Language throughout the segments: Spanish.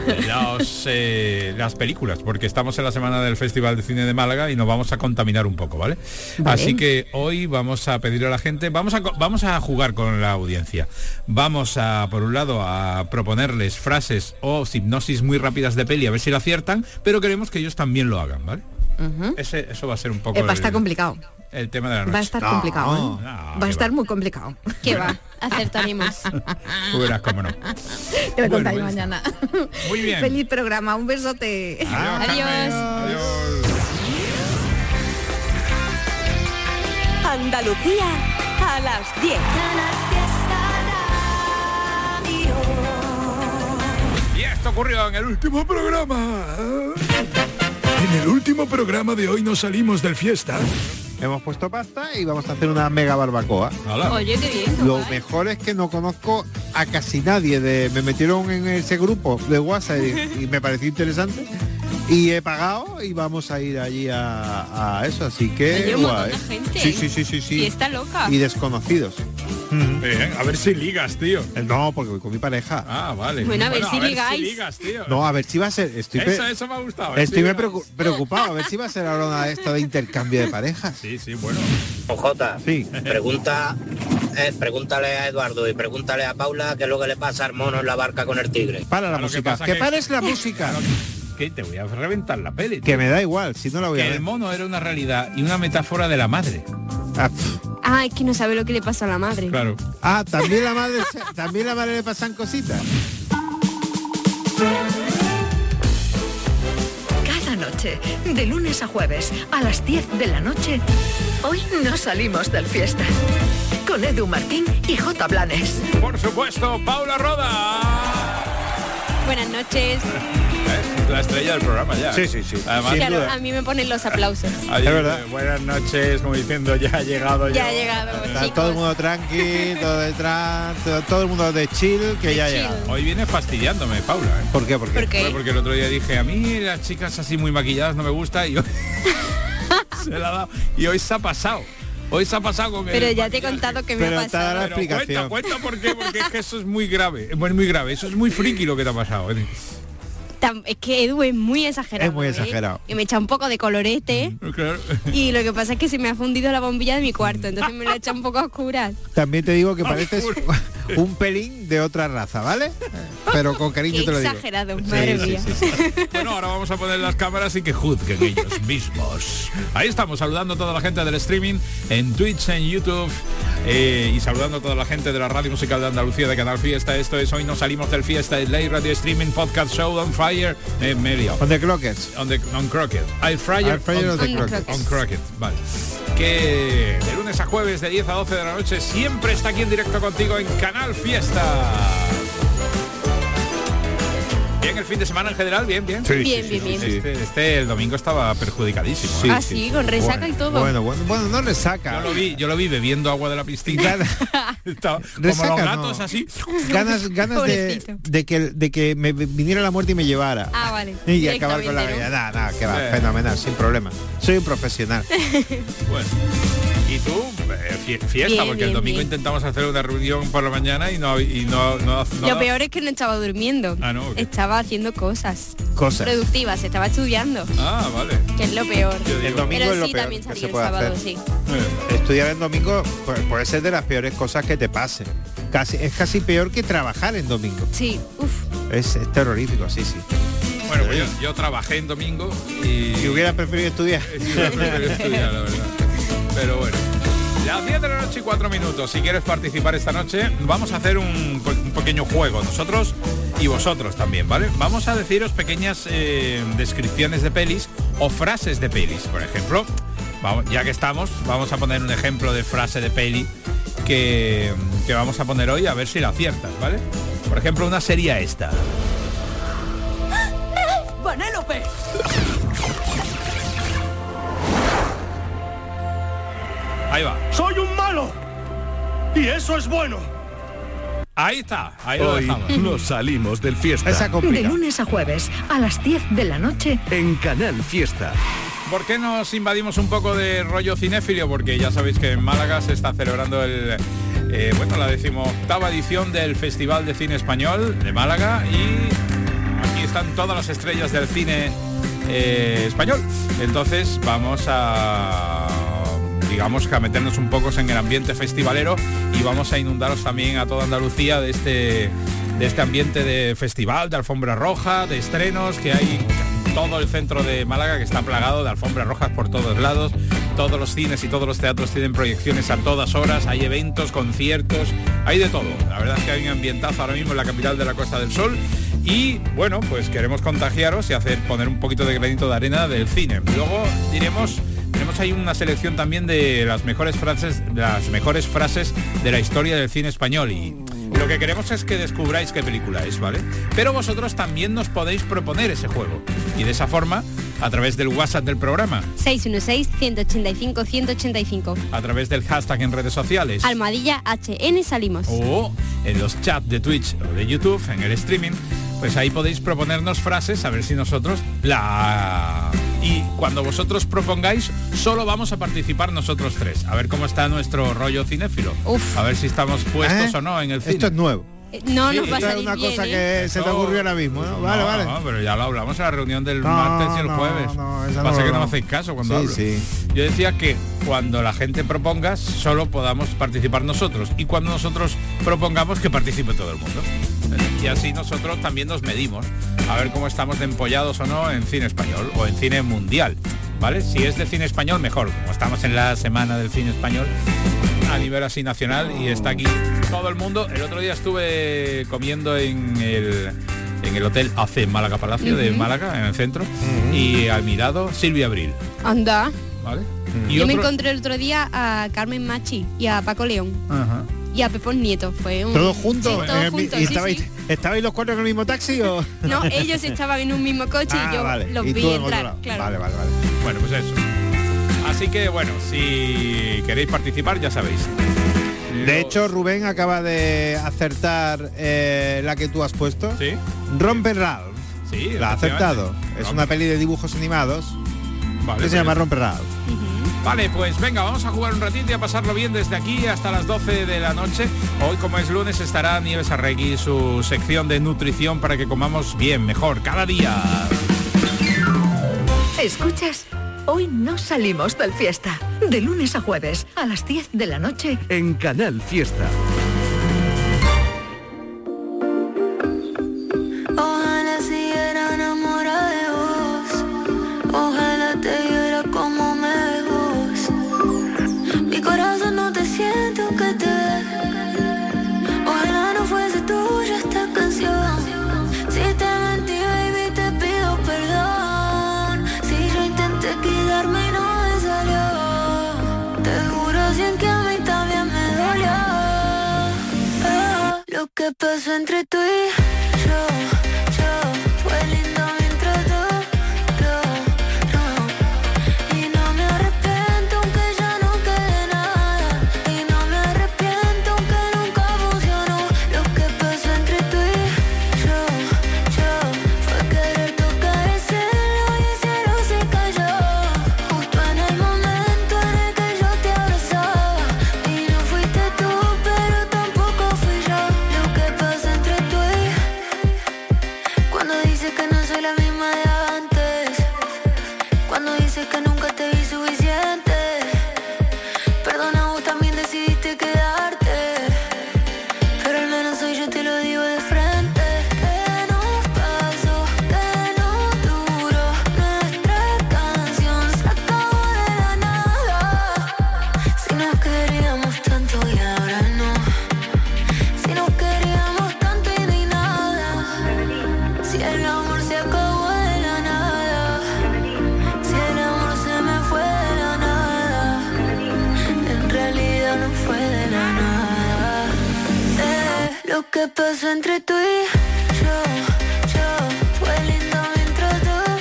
las películas, porque estamos en la semana del Festival de Cine de Málaga y nos vamos a contaminar un poco, ¿vale? Así que hoy vamos a pedirle a la gente, vamos a jugar con la audiencia. Vamos a, por un lado, a proponerles frases o hipnosis muy rápidas de peli, a ver si lo aciertan, pero queremos que ellos también lo hagan, ¿vale? Eso va a ser un poco... va a estar complicado. El tema de la noche. Va a estar complicado, ¿eh? Va a estar muy complicado. ¿Qué va? Acertaremos. Tú verás cómo no. Te voy a contar yo mañana. Muy bien. Feliz programa, un besote. Adiós. Adiós. Andalucía a las 10. Y esto ocurrió en el último programa. En el último programa de hoy nos salimos del fiesta. Hemos puesto pasta y vamos a hacer una mega barbacoa. Hola. Oye, qué bien. Lo mejor es que no conozco a casi nadie. Me metieron en ese grupo de WhatsApp y me pareció interesante. Y he pagado y vamos a ir allí a eso. Así que... Hay un montón de gente. Sí. Fiesta loca. Y desconocidos. Bien, a ver si ligas, tío. No, porque voy con mi pareja. Ah, vale. Bueno, a ver si ligáis. Si ligas, tío. No, a ver si va a ser... Eso me ha gustado. Estoy preocupado. A ver si va a ser ahora esto de intercambio de parejas. Sí, bueno. Ojota, sí. Pregúntale a Eduardo y pregúntale a Paula qué es lo que le pasa al mono en la barca con el tigre. Para la música. Que pares la música. Que te voy a reventar la peli, tío. Que me da igual, si no la voy a ver. El mono era una realidad y una metáfora de la madre. Es que no sabe lo que le pasa a la madre. Claro. También la madre le pasan cositas. Cada noche, de lunes a jueves, a las 10 de la noche, hoy nos salimos del fiesta. Con Edu Martín y J. Blanes. Por supuesto, Paula Roda. Buenas noches. La estrella del programa ya. Sí. Además, claro, a mí me ponen los aplausos. Es verdad. Buenas noches, como diciendo, ya ha llegado. Ya ha llegado, chicos. Todo el mundo tranqui, todo detrás, todo el mundo de chill, que ya ha llegado. Hoy viene fastidiándome, Paula. ¿Por qué? ¿Por qué? Porque el otro día dije, a mí las chicas así muy maquilladas no me gusta y hoy se la ha dado. Y hoy se ha pasado. Hoy se ha pasado con Pero ya te he contado que me ha pasado. La explicación. Cuenta por qué, porque es que eso es muy grave. Bueno, muy grave. Eso es muy friki lo que te ha pasado. Es que Edu es muy exagerado. Es muy exagerado. Y me echa un poco de colorete. Claro. Y lo que pasa es que se me ha fundido la bombilla de mi cuarto, entonces me lo echa un poco a oscuras. También te digo que pareces un pelín de otra raza, ¿vale? Pero con cariño te lo digo. Exagerado, madre mía. Sí. Bueno, ahora vamos a poner las cámaras y que juzguen ellos mismos. Ahí estamos, saludando a toda la gente del streaming, en Twitch, en YouTube, y saludando a toda la gente de la Radio Musical de Andalucía, de Canal Fiesta. Esto es Hoy Nos Salimos del Fiesta, es Ley Radio Streaming, Podcast Show on Fire, medio. On the Crockett. On Crockett. Air fryer on the Crockett. On Crockett, vale. Que de lunes a jueves, de 10 a 12 de la noche, siempre está aquí en directo contigo en Canal Fiesta. Bien, el fin de semana en general, bien. Sí, bien. El domingo estaba perjudicadísimo. Sí, con resaca y todo. Bueno, no resaca. Yo lo vi bebiendo agua de la piscina. Como resaca, los gatos, no. Así. Ganas de que me viniera la muerte y me llevara. Vale. Y acabar con la vida. Nada, que va, fenomenal, sin problema. Soy un profesional. Bueno. Y tú, fiesta, porque el domingo intentamos hacer una reunión por la mañana y no. Lo peor es que no estaba durmiendo. Okay. Estaba haciendo cosas productivas, estaba estudiando. Vale. Que es lo peor. El domingo pero es lo sí, peor también que salí se el puede sábado, hacer. sí. Estudiar el domingo puede ser de las peores cosas que te pasen. Es casi peor que trabajar en domingo. Sí, Es terrorífico, sí. Bueno, pues yo trabajé en domingo y... Si hubiera preferido estudiar. La verdad. Pero bueno, las 10 de la noche y 4 minutos. Si quieres participar esta noche, vamos a hacer un pequeño juego, nosotros y vosotros también, ¿vale? Vamos a deciros pequeñas descripciones de pelis o frases de pelis. Por ejemplo, ya que estamos, vamos a poner un ejemplo de frase de peli que vamos a poner hoy, a ver si la aciertas, ¿vale? Por ejemplo, una sería esta. ¡Vanélope! Ahí va. ¡Soy un malo! ¡Y eso es bueno! Ahí está, ahí lo Hoy dejamos. nos salimos del Fiesta. De lunes a jueves, a las 10 de la noche, en Canal Fiesta. ¿Por qué nos invadimos un poco de rollo cinéfilo? Porque ya sabéis que en Málaga se está celebrando la 18ª edición del Festival de Cine Español de Málaga y aquí están todas las estrellas del cine español. Entonces vamos a, digamos, que a meternos un poco en el ambiente festivalero y vamos a inundaros también a toda Andalucía de este ambiente de festival, de alfombra roja, de estrenos que hay. Todo el centro de Málaga que está plagado de alfombras rojas por todos lados. Todos los cines y todos los teatros tienen proyecciones a todas horas, hay eventos, conciertos, hay de todo. La verdad es que hay un ambientazo ahora mismo en la capital de la Costa del Sol y bueno, pues queremos contagiaros y poner un poquito de granito de arena del cine. Luego tenemos ahí una selección también de las mejores frases de la historia del cine español y lo que queremos es que descubráis qué película es, ¿vale? Pero vosotros también nos podéis proponer ese juego y de esa forma a través del WhatsApp del programa 616-185-185 a través del hashtag en redes sociales #HN salimos o en los chats de Twitch o de YouTube en el streaming, pues ahí podéis proponernos frases a ver si nosotros y cuando vosotros propongáis solo vamos a participar nosotros tres, a ver cómo está nuestro rollo cinéfilo. Uf. A ver si estamos puestos o no en el cine. Esto es nuevo. No Sí, nos va a Esto es salir una bien, cosa ¿eh? que se te ocurrió ahora mismo, ¿no? Vale, vale. No, pero ya lo hablamos en la reunión del No, martes y el no, jueves. no, esa Pasa no, que no no. me hacéis caso cuando Sí, hablo. sí. Yo decía que cuando la gente proponga solo podamos participar nosotros y cuando nosotros propongamos que participe todo el mundo. Y así nosotros también nos medimos a ver cómo estamos de empollados o no en cine español o en cine mundial, ¿vale? Si es de cine español, mejor. Como estamos en la semana del cine español a nivel así nacional y está aquí todo el mundo. El otro día estuve comiendo en el hotel AC Málaga Palacio de Málaga, en el centro, y al mirado Silvia Abril, Anda. ¿vale? Yo me encontré el otro día a Carmen Machi y a Paco León Ajá. y a Pepón Nieto. Fue un... ¿Todos juntos? Sí, todos juntos, ¿Y sí, sí. estabais los cuatro en el mismo taxi o...? No, ellos estaban en un mismo coche y yo vale. los Y vi tú en otro entrar, lado. claro. Vale. Bueno, pues eso. Así que bueno, si queréis participar ya sabéis. De hecho, Rubén acaba de acertar la que tú has puesto. Sí. Romper Ralph. Sí, La ha acertado. Es una peli de dibujos animados Vale, que se llama Romper Ralph. Vale, pues venga, vamos a jugar un ratito y a pasarlo bien desde aquí hasta las 12 de la noche. Hoy, como es lunes, estará Nieves Arregui, su sección de nutrición para que comamos bien, mejor, cada día. ¿Escuchas? Hoy no salimos del fiesta. De lunes a jueves, a las 10 de la noche. En Canal Fiesta. Ojalá siguiera enamorada de vos. Ojalá te viera como me ves vos. Mi corazón no te siento que te ve. Ojalá no fuese tuya esta canción. Si te mentí, baby, te pido perdón. Si yo intenté quitarme y no me salió. Te juro sin que a mí también me dolió. Lo que pasó entre tú y yo fue lindo mientras duró. Y no me arrepiento aunque ya no quede nada. Y no me arrepiento aunque nunca funcionó. Lo que pasó entre tú y yo fue querer tocar el cielo y el cielo se cayó. Justo en el momento en el que yo te abrazaba. Y no fuiste tú, pero tampoco fui yo. Lo que pasa entre tú y cuando dices que no soy la misma de antes, cuando dices que nunca te vi suficiente. Perdona, vos también decidiste quedarte, pero al menos hoy yo te lo digo de frente. Que nos pasó, que no duró. Nuestra canción se acabó de la nada. Si nos queríamos tanto y ahora no. Si nos queríamos tanto y ni nada. Si el amor se acabó de la nada. Si el amor se me fue de la nada. En realidad no fue de la nada. Lo que pasó entre tú y yo fue lindo mientras duró.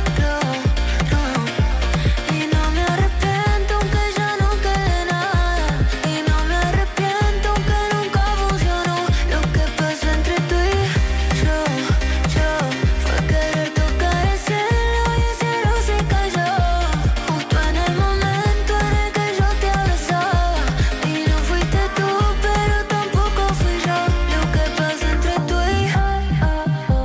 Y no me arrepiento aunque ya no quede nada. Y no me arrepiento aunque nunca funcionó. Lo que pasó entre tú y yo fue querer tocar el cielo y el cielo se cayó. Justo en el momento en el que yo te abrazaba. Y no fuiste tú, pero tampoco fui yo. Lo que pasó entre tú y yo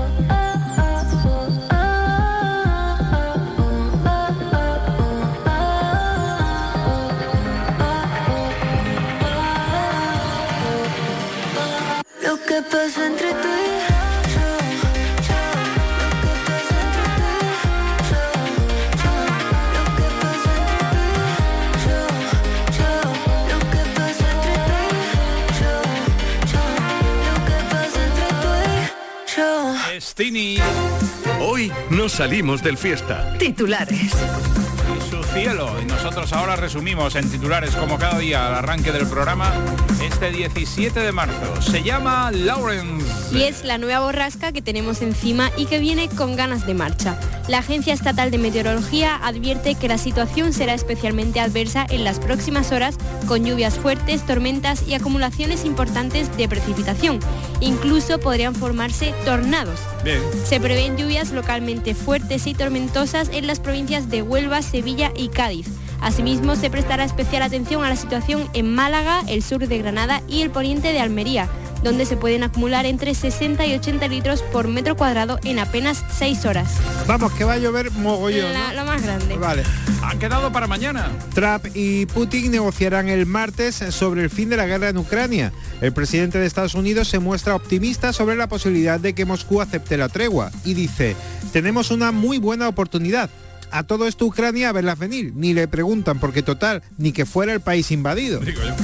Agostini. Hoy nos salimos del Fiesta. Titulares. Y su cielo. Y nosotros ahora resumimos en titulares, como cada día al arranque del programa, este 17 de marzo. Se llama Lawrence. Y es la nueva borrasca que tenemos encima y que viene con ganas de marcha. La Agencia Estatal de Meteorología advierte que la situación será especialmente adversa en las próximas horas, con lluvias fuertes, tormentas y acumulaciones importantes de precipitación. Incluso podrían formarse tornados. Bien. Se prevén lluvias localmente fuertes y tormentosas en las provincias de Huelva, Sevilla y Cádiz. Asimismo, se prestará especial atención a la situación en Málaga, el sur de Granada y el poniente de Almería, donde se pueden acumular entre 60 y 80 litros por metro cuadrado en apenas 6 horas. Vamos, que va a llover mogollón, ¿no? Lo más grande. Vale. Han quedado para mañana. Trump y Putin negociarán el martes sobre el fin de la guerra en Ucrania. El presidente de Estados Unidos se muestra optimista sobre la posibilidad de que Moscú acepte la tregua y dice: tenemos una muy buena oportunidad. A todo esto Ucrania a verlas venir, ni le preguntan porque total, ni que fuera el país invadido. Digo yo.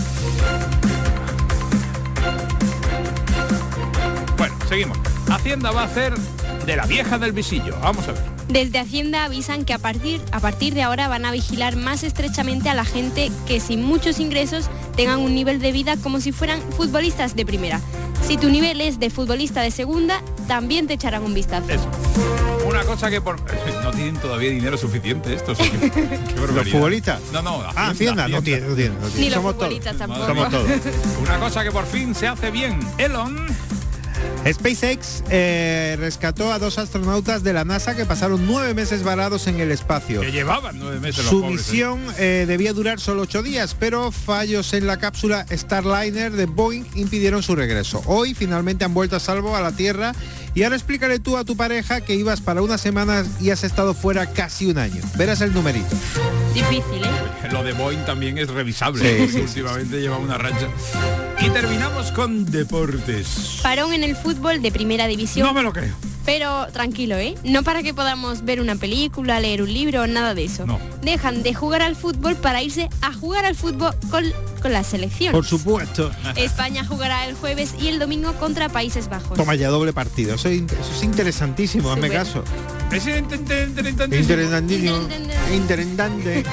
Bueno, seguimos. Hacienda va a hacer de la vieja del visillo. Vamos a ver. Desde Hacienda avisan que a partir de ahora van a vigilar más estrechamente a la gente que sin muchos ingresos tengan un nivel de vida como si fueran futbolistas de primera. Si tu nivel es de futbolista de segunda, también te echarán un vistazo. Eso. Una cosa que por... No tienen todavía dinero suficiente estos. Qué barbaridad. ¿Los futbolistas? No. Hacienda no tiene. Ni los Somos futbolistas todos. tampoco. Somos todos. Una cosa que por fin se hace bien. Elon... SpaceX rescató a 2 astronautas de la NASA que pasaron 9 meses varados en el espacio. Que llevaban 9 meses los Su pobres, misión debía durar solo 8 días, pero fallos en la cápsula Starliner de Boeing impidieron su regreso. Hoy finalmente han vuelto a salvo a la Tierra y ahora explícale tú a tu pareja que ibas para unas semanas y has estado fuera casi un año. Verás el numerito. Difícil, ¿eh? Lo de Boeing también es revisable. Sí. Últimamente lleva una racha. Y terminamos con deportes. Parón en el fútbol de primera división. No me lo creo. Pero tranquilo, ¿eh? No para que podamos ver una película, leer un libro, nada de eso. No. Dejan de jugar al fútbol para irse a jugar al fútbol con la selección. Por supuesto. España jugará el jueves y el domingo contra Países Bajos. Toma ya, doble partido. Eso es interesantísimo, hazme Súper. caso. Es interesantísimo. Interesante.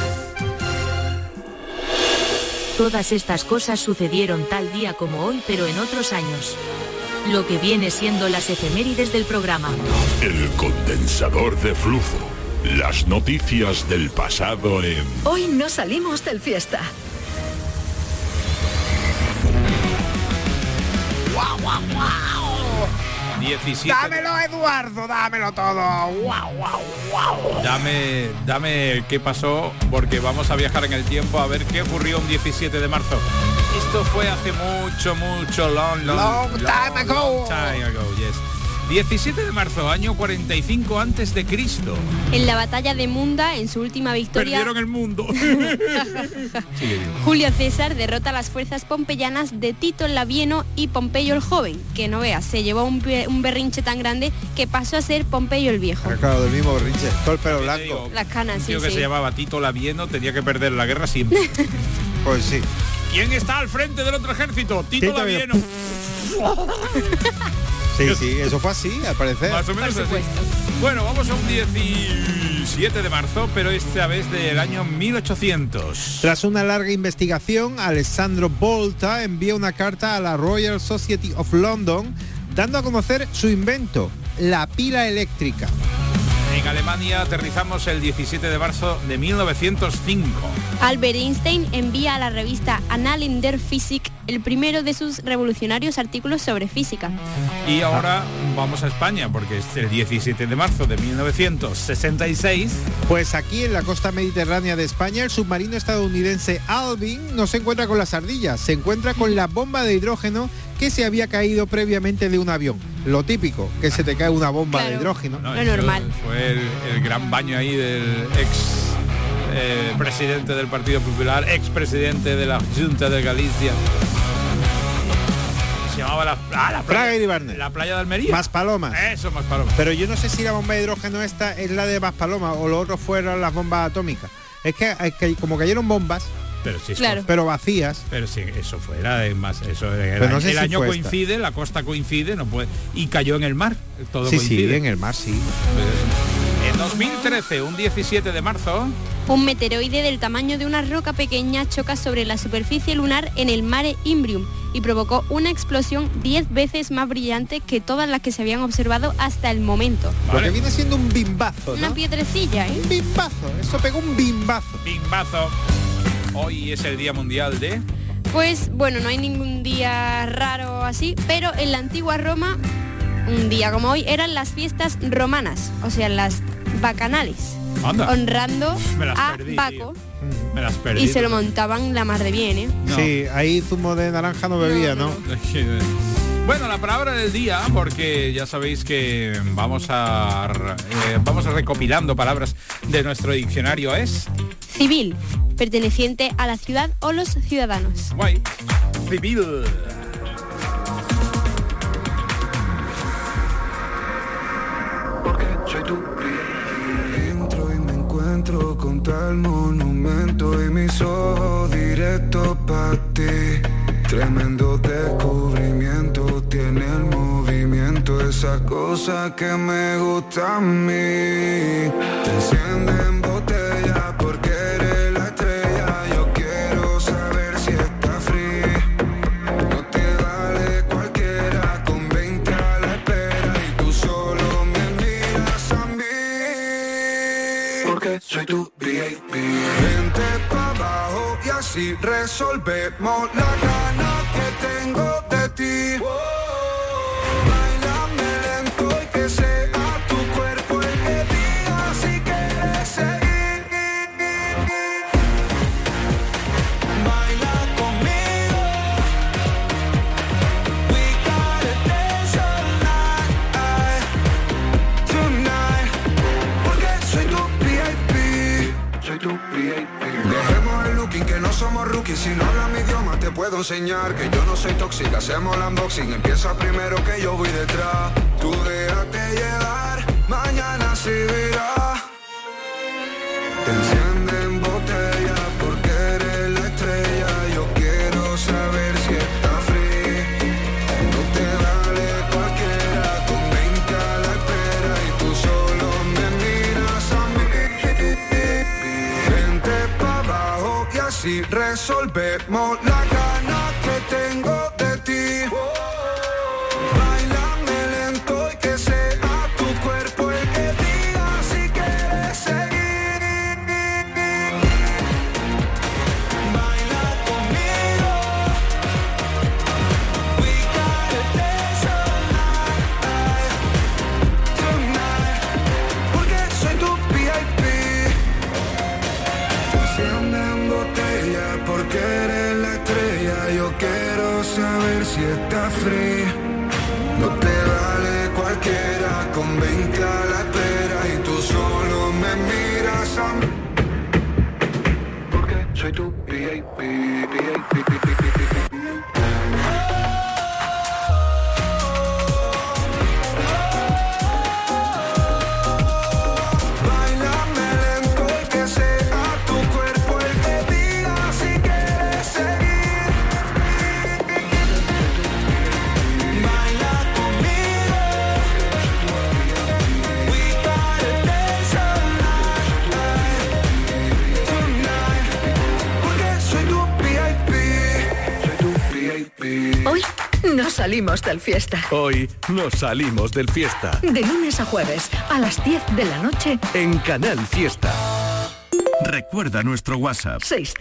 Todas estas cosas sucedieron tal día como hoy, pero en otros años. Lo que viene siendo las efemérides del programa. El condensador de flujo. Las noticias del pasado en... Hoy no salimos del Fiesta. ¡Guau, guau, guau! 17. Dámelo, Eduardo, dámelo todo. ¡Guau, guau, guau! Dame qué pasó, porque vamos a viajar en el tiempo a ver qué ocurrió un 17 de marzo. Esto fue hace mucho, long time ago, yes. 17 de marzo, año 45 antes de Cristo. En la batalla de Munda, en su última victoria, Perdieron el mundo. Sigue. Julio César derrota a las fuerzas pompeyanas de Tito el Labieno y Pompeyo el Joven, que no veas, se llevó un berrinche tan grande que pasó a ser Pompeyo el Viejo. Claro, del mismo berrinche, todo el pelo blanco. Digo, Las canas, un sí, tío que sí. se llamaba Tito Labieno tenía que perder la guerra siempre. Pues sí. ¿Quién está al frente del otro ejército? Tito Tito Labieno. Sí, eso fue así, al parecer. Más o menos Por así. supuesto. Bueno, vamos a un 17 de marzo, pero esta vez del año 1800. Tras una larga investigación, Alessandro Volta envía una carta a la Royal Society of London dando a conocer su invento, la pila eléctrica. En Alemania aterrizamos el 17 de marzo de 1905. Albert Einstein envía a la revista Annalen der Physik el primero de sus revolucionarios artículos sobre física. Y ahora vamos a España, porque es el 17 de marzo de 1966. Pues aquí en la costa mediterránea de España, el submarino estadounidense Alvin no se encuentra con las ardillas, se encuentra con la bomba de hidrógeno que se había caído previamente de un avión. Lo típico, que se te cae una bomba de hidrógeno. Lo normal. Fue el gran baño ahí del ex presidente del Partido Popular, ex presidente de la Junta de Galicia. Se llamaba la Praga y Ibarne. La playa de Almería. Maspalomas. Eso, Maspalomas. Pero yo no sé si la bomba de hidrógeno esta es la de Maspalomas o lo otro fueron las bombas atómicas. Es que como cayeron bombas, Pero sí, Claro. pero vacías. Pero sí, eso fuera más, eso era, Pero no sé el si año fue coincide, la costa coincide, no puede, y cayó en el mar, todo Sí, coincide. sí, en el mar, sí. En 2013, un 17 de marzo, Un meteoroide del tamaño de una roca pequeña choca sobre la superficie lunar en el Mare Imbrium y provocó una explosión 10 veces más brillante que todas las que se habían observado hasta el momento. Lo que viene siendo un bimbazo, ¿no? Una piedrecilla, ¿eh? Un bimbazo, eso pegó un bimbazo. Bimbazo. Hoy es el Día Mundial de... Pues bueno, no hay ningún día raro así, pero en la antigua Roma, un día como hoy, eran las fiestas romanas, o sea, las bacanales, Anda. honrando Me las a perdí, Baco. Me las perdí. Y se lo montaban la mar de bien, ¿eh? No. Sí, ahí zumo de naranja no bebía, ¿no? Bueno, la palabra del día, porque ya sabéis que vamos recopilando palabras de nuestro diccionario, es... Civil, perteneciente a la ciudad o los ciudadanos. Guay. Civil. Entro y me encuentro con tal monumento y mis ojos directos para ti. Tremendo descubrimiento, tiene el movimiento, esa cosa que me gusta a mí. Te enciende en botella porque eres la estrella. Yo quiero saber si está free. No te vale cualquiera, con 20 a la espera y tú solo me miras a mí. Porque soy tu VIP. Vente pa' abajo y así resolvemos la gana que tengo de ti. Báilame lento y que sea tu cuerpo el que diga si quieres seguir. Baila conmigo. We gotta dance all night, tonight. Porque soy tu VIP. Soy tu VIP. Dejemos el looking que no somos rookies. Si no hablas mi idioma te puedo enseñar que yo no soy tóxica. Hacemos el unboxing, empieza primero que yo voy detrás. Tú déjate llevar, mañana se verá. Te enciende en botella porque eres la estrella. Yo quiero saber si está free. No te vale cualquiera, con 20 a la espera y tú solo me miras a mí. Vente pa' abajo y así resolvemos la gana que tengo de ti. Báilame lento y que sea tu cuerpo el que diga si quieres seguir. Baila conmigo. We gotta dance all night, tonight. Porque soy tu VIP. Te enciende en botella porque eres la estrella. Yo quiero saber si está free. No te vale cualquiera, con 20 a la espera y tú solo me miras a mí. Porque soy tu VIP. Báilame lento y que sea tu cuerpo el que diga si quieres seguir. Baila conmigo. We gotta dance all night, tonight. Porque soy tu VIP. Soy tu VIP. Hoy no salimos del fiesta. Hoy nos salimos del fiesta. De lunes a jueves, a las 10 de la noche, En Canal Fiesta. Recuerda nuestro WhatsApp.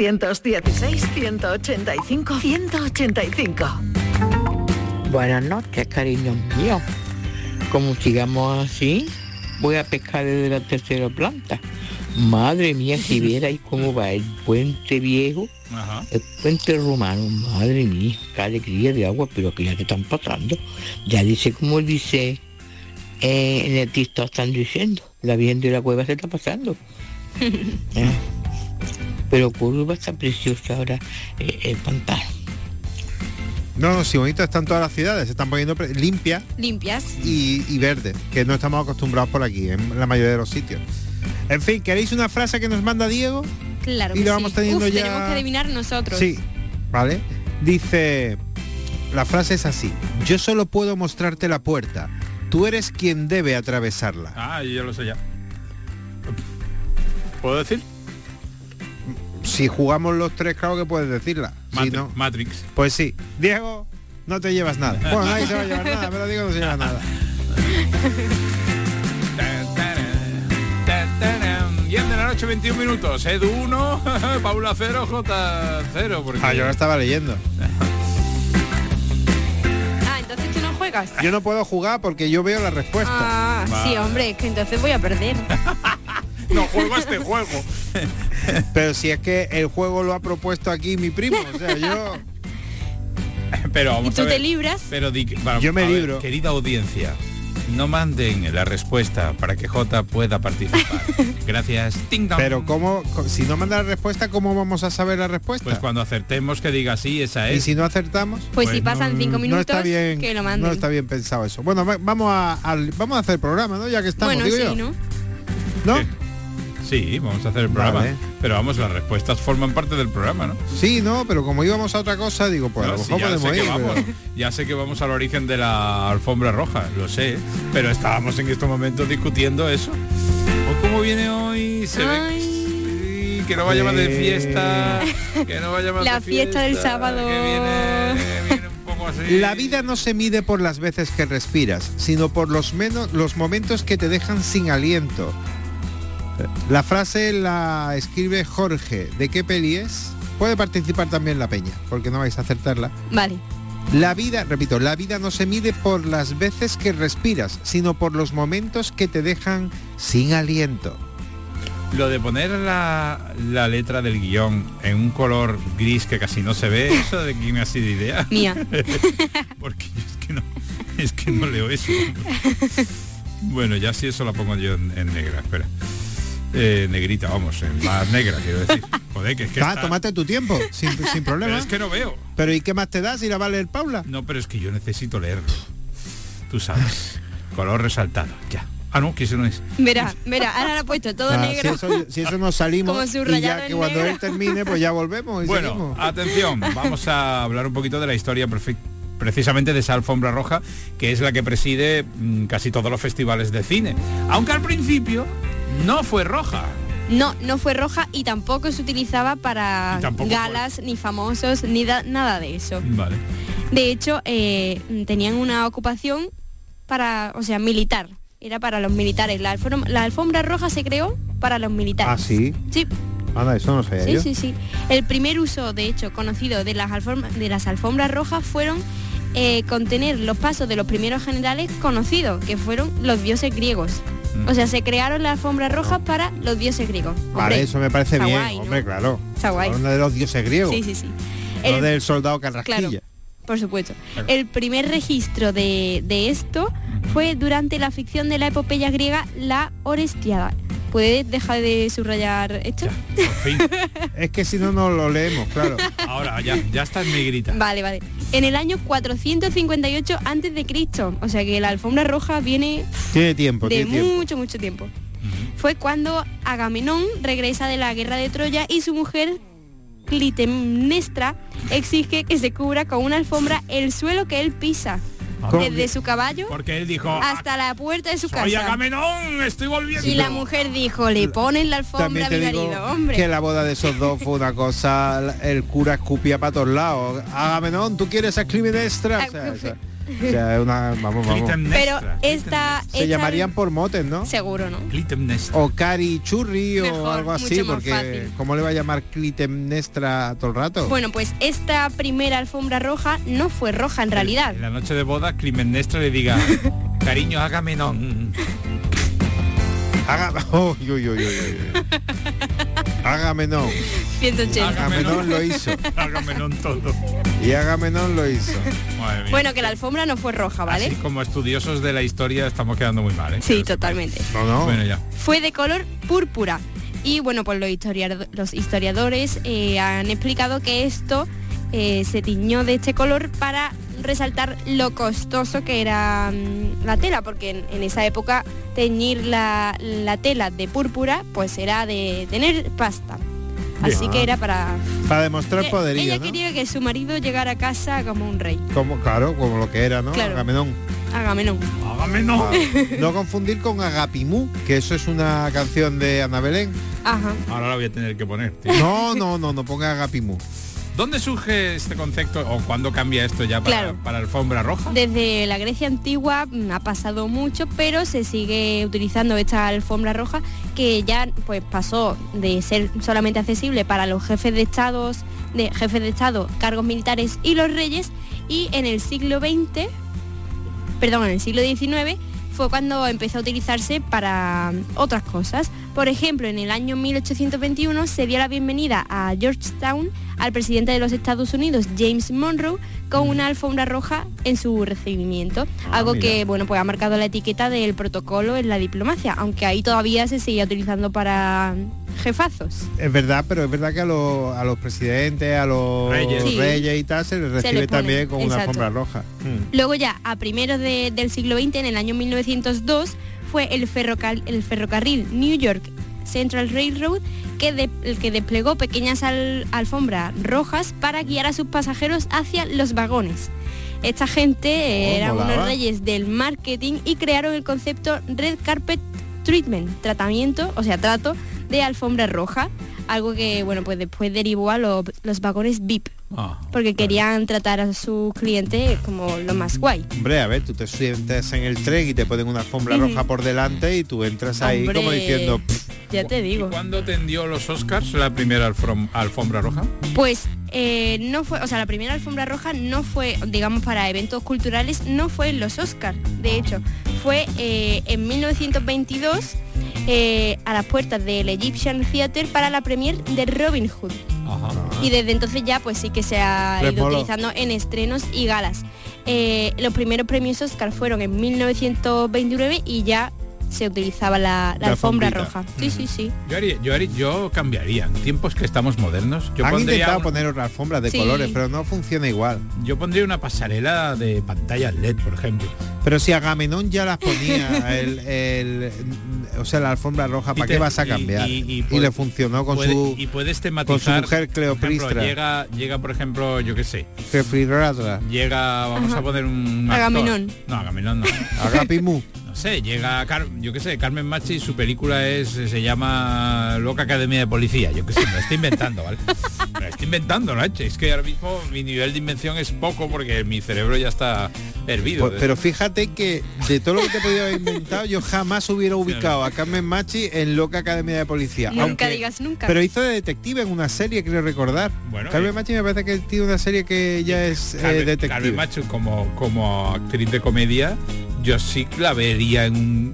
616-185-185. Buenas noches, cariño mío. Como sigamos así, voy a pescar desde la tercera planta. Madre mía, si vierais cómo va el puente viejo, el puente romano, madre mía, qué alegría de agua, pero que ya te están pasando. Ya dice como dice en el TikTok, están diciendo, la Virgen de la Cueva se está pasando. Pero Córdoba está preciosa ahora, el pantano. No, sí, bonito están todas las ciudades, se están poniendo limpias y verdes, que no estamos acostumbrados por aquí, en la mayoría de los sitios. En fin, ¿queréis una frase que nos manda Diego? Claro y que lo vamos sí. teniendo Uf, ya. tenemos que adivinar nosotros. Sí, ¿vale? Dice, la frase es así: yo solo puedo mostrarte la puerta, tú eres quien debe atravesarla. Ah, yo lo sé ya. ¿Puedo decir? Si jugamos los tres, claro que puedes decirla. Si no, Matrix. pues sí. Diego, no te llevas nada. Bueno, nadie se va a llevar nada, pero Diego no se lleva nada. 10 de la noche, 21 minutos. Edu 1, Paula 0, J 0. Porque... Ah, yo lo estaba leyendo. Ah, entonces tú no juegas. Yo no puedo jugar porque yo veo la respuesta. Ah, Vale. sí, hombre, es que entonces voy a perder. No juego a este juego. Pero si es que el juego lo ha propuesto aquí mi primo, o sea, yo... Pero vamos ¿Y tú a ver. te libras? Pero Yo me a ver, libro. querida audiencia, no manden la respuesta para que Jota pueda participar. Gracias. Ting dong. Pero ¿cómo? Si no manda la respuesta, ¿cómo vamos a saber la respuesta? Pues cuando acertemos que diga sí, esa ¿Y es. si no acertamos? Pues si pasan 5 No minutos, está bien, que lo manden. no está bien pensado eso. Bueno, vamos a hacer el programa, ¿no? Ya que estamos, Bueno, digo sí, yo. ¿no? ¿No? Sí, vamos a hacer el programa. Vale. Pero vamos, las respuestas forman parte del programa, ¿no? Sí, no, pero como íbamos a otra cosa, digo, pues a No, lo sí, mejor ya sé podemos que ir. vamos, pero- ya sé que vamos al origen de la alfombra roja, lo sé, pero estábamos en estos momentos discutiendo eso. ¿O cómo viene hoy? Se ve sí, que no vaya más de fiesta, que no vaya más La de fiesta del sábado. que viene un poco así. La vida no se mide por las veces que respiras, sino por los momentos que te dejan sin aliento. La frase la escribe Jorge. ¿De qué peli es? Puede participar también la peña, porque no vais a acertarla. Vale. La vida, repito, la vida no se mide por las veces que respiras, sino por los momentos que te dejan sin aliento. Lo de poner la letra del guión en un color gris que casi no se ve, ¿eso de quién ha sido idea? Mía. Porque yo es que no leo eso. Bueno, ya si eso la pongo yo en negra, espera. Negrita, vamos, más negra, quiero decir. Joder, que es que está... Tómate tu tiempo, sin problema. Pero es que no veo. Pero ¿y qué más te da si la va a leer Paula? No, pero es que yo necesito leerlo. Tú sabes. Color resaltado, ya. Ah, no, que eso no es. Verá, ahora lo ha puesto todo negro. Si eso nos salimos Como y subrayado ya que en cuando negro. él termine, pues ya volvemos y Bueno, seguimos. atención, vamos a hablar un poquito de la historia precisamente de esa alfombra roja, que es la que preside casi todos los festivales de cine. Aunque al principio no fue roja. No fue roja y tampoco se utilizaba para Y tampoco galas, ni famosos, ni nada de eso. Vale. De hecho, tenían una ocupación militar. Era para los militares. La alfombra roja se creó para los militares. Ah, sí. Sí. Anda, eso no sé. Sí, sí. El primer uso, de hecho, conocido de las alfombras rojas fueron contener los pasos de los primeros generales conocidos, que fueron los dioses griegos. O sea, se crearon las alfombras rojas para los dioses griegos. Vale, Hombre, eso me parece está bien, guay, ¿no? hombre, claro. Está guay. Uno de los dioses griegos. Sí, sí, sí. No del soldado Carrasquilla. Claro, por supuesto. Claro. El primer registro de esto fue durante la ficción de la epopeya griega La Orestiada. ¿Puedes dejar de subrayar esto? Por fin. Es que si no, no lo leemos, claro. Ahora, ya está en negrita. Vale. En el año 458 a.C. O sea que la alfombra roja viene Tiene tiempo, de tiene tiempo. mucho tiempo. Fue cuando Agamenón regresa de la guerra de Troya y su mujer Clitemnestra exige que se cubra con una alfombra el suelo que él pisa. ¿Cómo? Desde su caballo Porque él dijo, hasta la puerta de su soy casa. Agamenón, estoy volviendo. Y la mujer dijo, le ponen la alfombra a mi marido, hombre. que la boda de esos dos fue una cosa, el cura escupía para todos lados. Agamenón, ¿tú quieres a Clitemnestra? O sea, es una... Vamos. Pero esta llamarían por motes, ¿no? Seguro, ¿no? Clitemnestra. O Cari Churri Mejor, o algo así, mucho más porque fácil. ¿cómo le va a llamar Clitemnestra todo el rato? Bueno, pues esta primera alfombra roja no fue roja en realidad. En la noche de boda, Clitemnestra le diga, cariño, Agamenón. Agamenón. 180. Agamenón lo hizo. Agamenón todo. Y Agamenón lo hizo. Madre mía. Bueno, que la alfombra no fue roja, ¿vale? Así como estudiosos de la historia estamos quedando muy mal, ¿eh? Sí, totalmente. No. Bueno, ya. Fue de color púrpura. Y bueno, pues los historiadores han explicado que esto se tiñó de este color para resaltar lo costoso que era la tela, porque en esa época teñir la tela de púrpura pues era de tener pasta. Así que era para demostrar poderío, ella ¿no? quería que su marido llegara a casa como un rey. Como lo que era, ¿no? Claro. Agamenón. Agamenón. No confundir con Agapimú, que eso es una canción de Ana Belén. Ajá. Ahora la voy a tener que poner, tío. No ponga Agapimú. ¿Dónde surge este concepto o cuándo cambia esto ya para alfombra roja? Desde la Grecia antigua ha pasado mucho, pero se sigue utilizando esta alfombra roja que ya pues pasó de ser solamente accesible para los jefes de Estado, cargos militares y los reyes, y en el siglo XIX fue cuando empezó a utilizarse para otras cosas. Por ejemplo, en el año 1821 se dio la bienvenida a Georgetown al presidente de los Estados Unidos, James Monroe, con una alfombra roja en su recibimiento. Algo que, bueno, pues ha marcado la etiqueta del protocolo en la diplomacia, aunque ahí todavía se sigue utilizando para jefazos. Es verdad, pero es verdad que a los presidentes, a los reyes y tal, se les recibe también con una alfombra roja. Luego ya, a primeros del siglo XX, en el año 1902, fue el ferrocarril New York Central Railroad el que desplegó pequeñas alfombras rojas para guiar a sus pasajeros hacia los vagones. Esta gente eran unos reyes del marketing y crearon el concepto Red Carpet Treatment, trato de alfombra roja, algo que, bueno, pues después derivó a los vagones VIP. Porque querían tratar a sus clientes como lo más guay. Hombre, a ver, tú te sientes en el tren y te ponen una alfombra roja por delante y tú entras ahí como diciendo... Ya te digo. ¿Y cuándo tendió los Oscars la primera alfombra roja? Pues no fue, la primera alfombra roja no fue, digamos, para eventos culturales, no fue en los Oscars. De hecho, fue en 1922 a las puertas del Egyptian Theatre para la premier de Robin Hood. Ajá. Y desde entonces ya pues sí que se ha ido utilizando en estrenos y galas. Los primeros premios Oscar fueron en 1929 y ya se utilizaba la alfombra roja. Sí. Yo cambiaría. En tiempos que estamos modernos, yo han intentado poner otra alfombra de colores, pero no funciona igual. Yo pondría una pasarela de pantallas LED, por ejemplo. Pero si Agamenón ya las ponía la alfombra roja, ¿para qué vas a cambiar? Y le funcionó con su mujer Cleopatra. Llega, por ejemplo, yo qué sé. Cleopatra. Llega, vamos a poner un Agamenón. No, Agamenón no. Agapimú. Llega Carmen Machi y su película se llama Loca Academia de Policía. Yo qué sé, me lo estoy inventando, ¿vale? Me lo estoy inventando, ¿no? Es que ahora mismo mi nivel de invención es poco porque mi cerebro ya está hervido. Pero fíjate que de todo lo que te podía haber inventado, yo jamás hubiera ubicado a Carmen Machi en Loca Academia de Policía. Nunca digas nunca. Pero hizo de detective en una serie, creo recordar. Bueno, Carmen Machi me parece que tiene una serie que ya es detective. Carmen Machi como actriz de comedia, yo sí la vería en un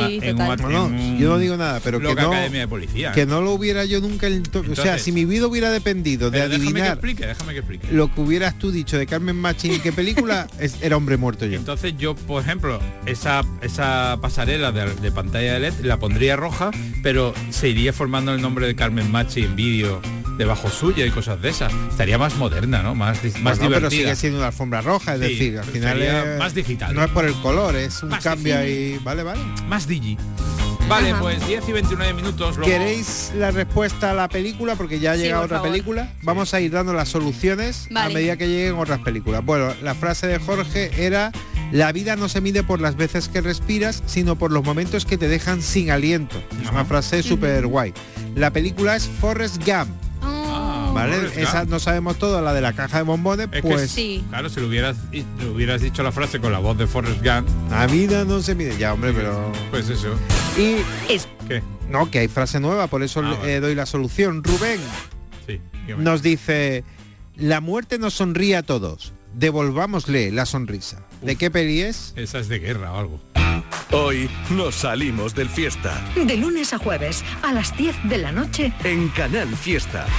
yo no digo nada, pero que no, Academia de Policía, que no lo hubiera yo nunca. Entonces, o sea, si mi vida hubiera dependido de adivinar déjame que explique. lo que hubieras tú dicho de Carmen Machi en qué película, era Hombre Muerto yo. Entonces yo, por ejemplo, esa pasarela de pantalla de LED la pondría roja, pero se iría formando el nombre de Carmen Machi en vídeo debajo suya y cosas de esas. Estaría más moderna, ¿no? Más divertida. Pero sigue siendo una alfombra roja, es decir, al final es más digital. No es por el color, es un cambio ahí. Vale. Más digi. Vale, pues 10 y 29 minutos. Luego... ¿Queréis la respuesta a la película? Porque ya ha llegado otra película. Vamos a ir dando las soluciones a medida que lleguen otras películas. Bueno, la frase de Jorge era: la vida no se mide por las veces que respiras, sino por los momentos que te dejan sin aliento. Es una frase súper guay. La película es Forrest Gump. ¿Vale? Esa no sabemos todo, la de la caja de bombones, pues... Sí. Claro, si le hubieras dicho la frase con la voz de Forrest Gump... La vida no se mide, ya, hombre, pero... Pues eso. Y... ¿Qué? No, que hay frase nueva, por eso doy la solución. Rubén nos dice: la muerte nos sonríe a todos, devolvámosle la sonrisa. ¿De qué peli es? Esa es de guerra o algo. Hoy nos salimos del Fiesta. De lunes a jueves, a las 10 de la noche. En Canal Fiesta.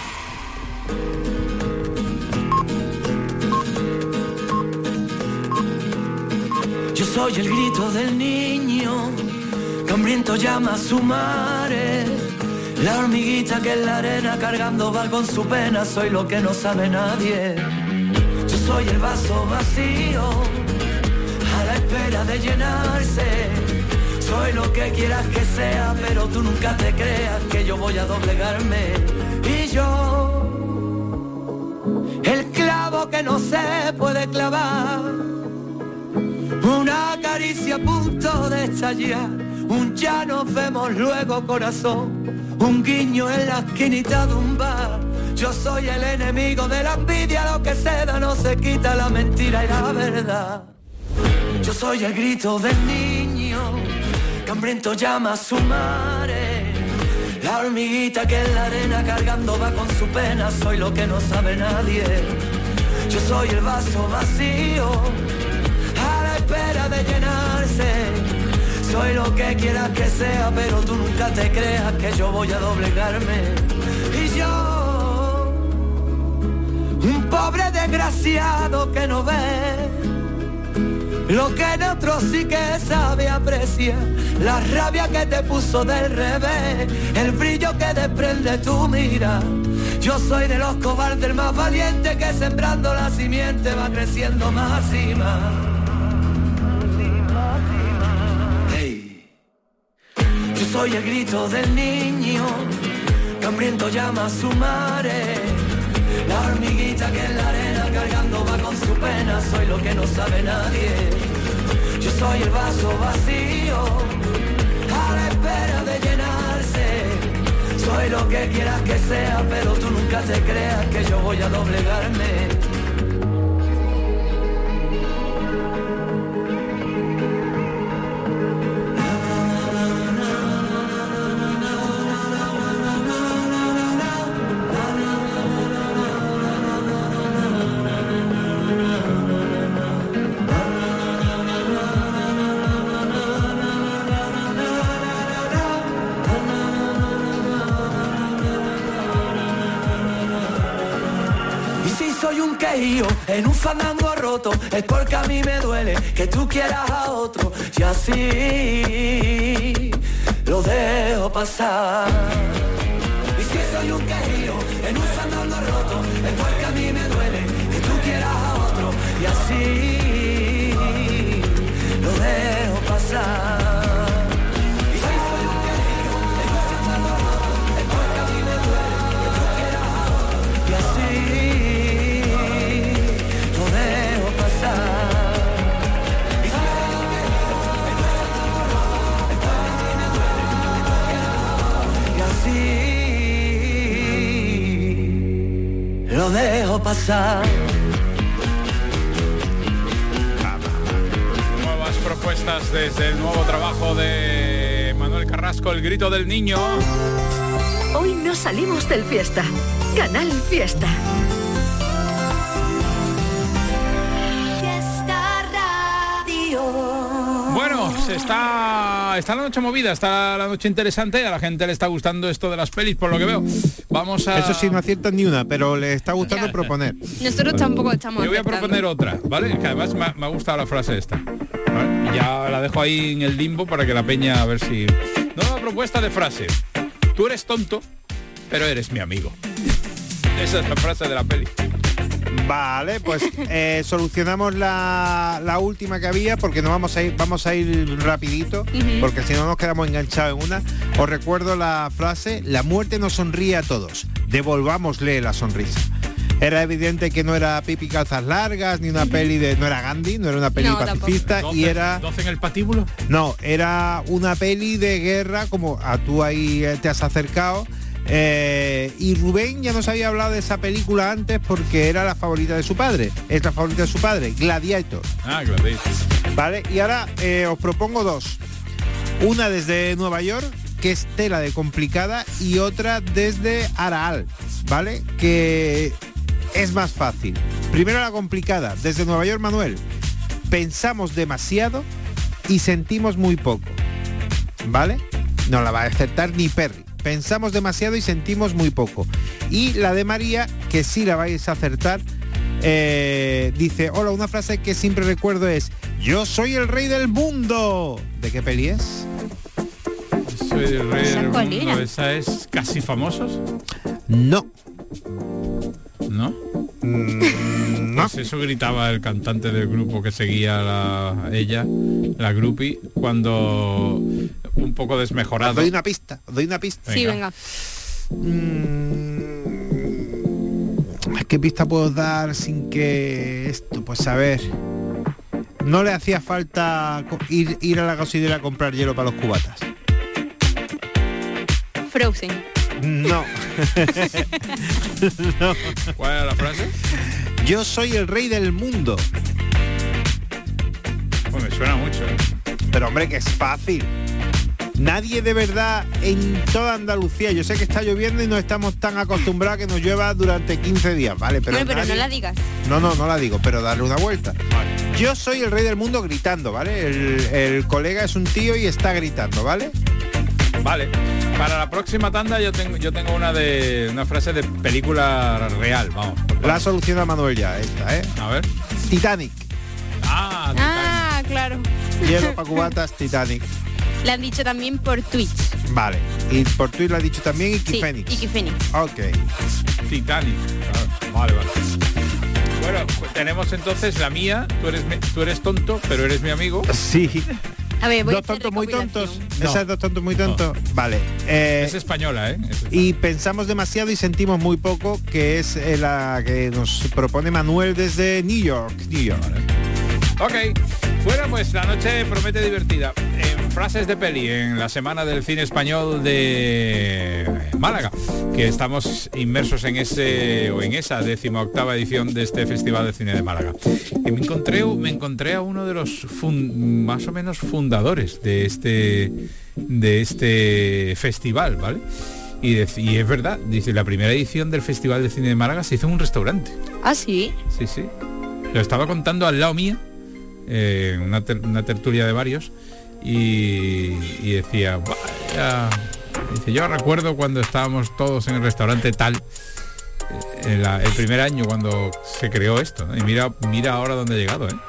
Yo soy el grito del niño que hambriento llama a su madre. La hormiguita que en la arena cargando va con su pena. Soy lo que no sabe nadie. Yo soy el vaso vacío a la espera de llenarse. Soy lo que quieras que sea, pero tú nunca te creas que yo voy a doblegarme. Y yo, el clavo que no se puede clavar, una caricia a punto de estallar, un ya nos vemos luego corazón, un guiño en la esquinita de un bar. Yo soy el enemigo de la envidia, lo que se da no se quita, la mentira y la verdad. Yo soy el grito del niño, que hambriento llama a su madre, la hormiguita que en la arena cargando va con su pena, soy lo que no sabe nadie. Yo soy el vaso vacío, a la espera de llenarse, soy lo que quieras que sea, pero tú nunca te creas que yo voy a doblegarme. Y yo, un pobre desgraciado que no ve lo que en otros sí que sabe apreciar, la rabia que te puso del revés, el brillo que desprende tu mira. Yo soy de los cobardes el más valiente, que sembrando la simiente va creciendo más y más. Hey. Yo soy el grito del niño, que hambriento llama a su madre, la hormiguita que en la arena cargando va con su pena, soy lo que no sabe nadie. Yo soy el vaso vacío, a la espera de llenarse, soy lo que quieras que sea, pero tú nunca te creas que yo voy a doblegarme. Soy un quejío en un fandango roto, es porque a mí me duele que tú quieras a otro, y así lo dejo pasar. Y si soy un quejío en un fandango roto, es porque a mí me duele que tú quieras a otro, y así lo dejo pasar. Lo dejo pasar. Nuevas propuestas desde el nuevo trabajo de Manuel Carrasco, El grito del niño. Hoy no salimos del Fiesta. Canal Fiesta. Fiesta Radio. Bueno, está la noche movida, está la noche interesante, a la gente le está gustando esto de las pelis, por lo que veo. Vamos a... Eso sí, no aciertan ni una, pero le está gustando proponer. Nosotros tampoco estamos. Yo voy a proponer otra, ¿vale? Que además me ha gustado la frase esta, ¿vale? Y ya la dejo ahí en el limbo para que la peña a ver si... Nueva propuesta de frase. Tú eres tonto, pero eres mi amigo. Esa es la frase de la peli. Vale, pues solucionamos la última que había, porque vamos a ir rapidito, porque si no nos quedamos enganchados en una. Os recuerdo la frase: la muerte nos sonríe a todos, devolvámosle la sonrisa. Era evidente que no era Pipi Calzas Largas, ni una peli de... No era Gandhi, no era una peli pacifista. 12, y era... ¿12 en el patíbulo? No, era una peli de guerra, como a tú ahí te has acercado. Y Rubén ya nos había hablado de esa película antes porque era la favorita de su padre. Es la favorita de su padre, Gladiator. Ah, Gladiator. Vale, y ahora os propongo dos. Una desde Nueva York, que es tela de complicada, y otra desde Araal, ¿vale? Que es más fácil. Primero la complicada, desde Nueva York, Manuel. Pensamos demasiado y sentimos muy poco, ¿vale? No la va a acertar ni Perry. Pensamos demasiado y sentimos muy poco. Y la de María, que sí la vais a acertar, dice: hola, una frase que siempre recuerdo es: yo soy el rey del mundo. ¿De qué peli es? Soy el rey del mundo. ¿Esa es Casi Famosos? No. ¿No? No. Pues eso gritaba el cantante del grupo que seguía ella, la groupie, cuando un poco desmejorado. Doy una pista. Sí, venga. ¿Qué pista puedo dar sin que esto? Pues a ver. No le hacía falta ir a la gasolinera a comprar hielo para los cubatas. Frozen. No. No. ¿Cuál era la frase? Yo soy el rey del mundo. Pues me suena mucho, ¿eh? Pero hombre, que es fácil. Nadie de verdad en toda Andalucía, yo sé que está lloviendo y no estamos tan acostumbrados a que nos llueva durante 15 días, ¿vale? Pero nadie... no la digas. No la digo, pero darle una vuelta. Vale. Yo soy el rey del mundo gritando, ¿vale? El colega es un tío y está gritando, ¿vale? Vale. Para la próxima tanda yo tengo una frase de película real, vamos. La soluciona Manuel ya, esta, ¿eh? A ver. Titanic. Ah, claro. Hielo para cubatas, Titanic. Le han dicho también por Twitch. Vale. Y por Twitch lo ha dicho también Iki Fénix. Iki Fénix. Ok. Titanic. Vale. Bueno, pues tenemos entonces la mía. Tú eres tonto, pero eres mi amigo. Sí. A ver, voy dos tontos muy tontos. No. Esas dos tontos muy tontos. No. Vale. Es española, ¿eh? Y pensamos demasiado y sentimos muy poco, que es la que nos propone Manuel desde New York. Vale. Ok. Fuera, pues la noche promete divertida. En frases de peli, en la semana del cine español de Málaga, que estamos inmersos en esa 18ª edición de este Festival de Cine de Málaga. Y me encontré a uno de los más o menos fundadores de este festival, ¿vale? Y es verdad, dice, la primera edición del Festival de Cine de Málaga se hizo en un restaurante. ¿Ah, sí? Sí. Lo estaba contando al lado mía. Una tertulia de varios y decía, vaya, dice, yo recuerdo cuando estábamos todos en el restaurante tal, el primer año cuando se creó esto, ¿no? Y mira ahora dónde ha llegado, ¿eh?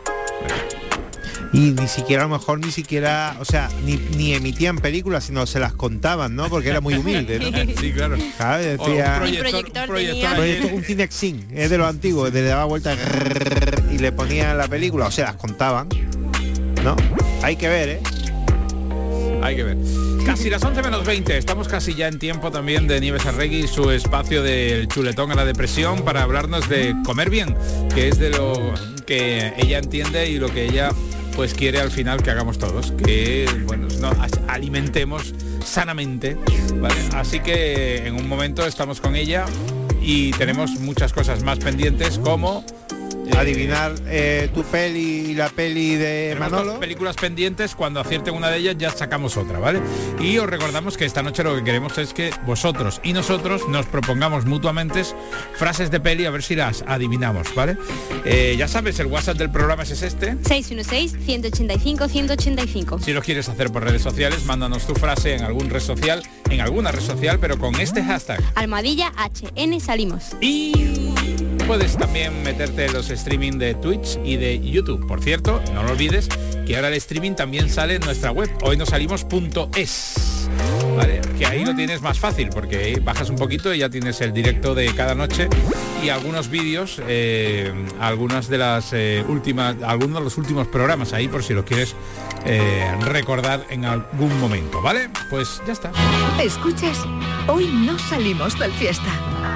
Y ni siquiera, a lo mejor, o sea, ni emitían películas, sino se las contaban, ¿no? Porque era muy humilde, ¿no? Sí, claro. ¿Sabes? Decía, un Cinexin, es de los antiguos, le daba vuelta y le ponían la película, o se las contaban, ¿no? Hay que ver, ¿eh? Hay que ver. Casi las 11 menos 20, estamos casi ya en tiempo también de Nieves Arregui, su espacio del chuletón a la depresión, para hablarnos de comer bien, que es de lo que ella entiende y lo que ella pues quiere al final que hagamos todos, que bueno, nos alimentemos sanamente, ¿vale? Así que en un momento estamos con ella y tenemos muchas cosas más pendientes, como adivinar tu peli y la peli de Manolo. Dos películas pendientes, cuando acierten una de ellas ya sacamos otra, ¿vale? Y os recordamos que esta noche lo que queremos es que vosotros y nosotros nos propongamos mutuamente frases de peli, a ver si las adivinamos, ¿vale? Ya sabes, el WhatsApp del programa es este 616-185-185. Si lo quieres hacer por redes sociales, mándanos tu frase en alguna red social, pero con este hashtag #HN salimos. Y puedes también meterte en los streaming de Twitch y de YouTube. Por cierto, no lo olvides que ahora el streaming también sale en nuestra web, hoynosalimos.es, ¿vale? Que ahí lo tienes más fácil, porque bajas un poquito y ya tienes el directo de cada noche y algunos vídeos, algunos de los últimos programas ahí, por si lo quieres recordar en algún momento, ¿vale? Pues ya está. Escuchas, hoy no salimos del fiesta.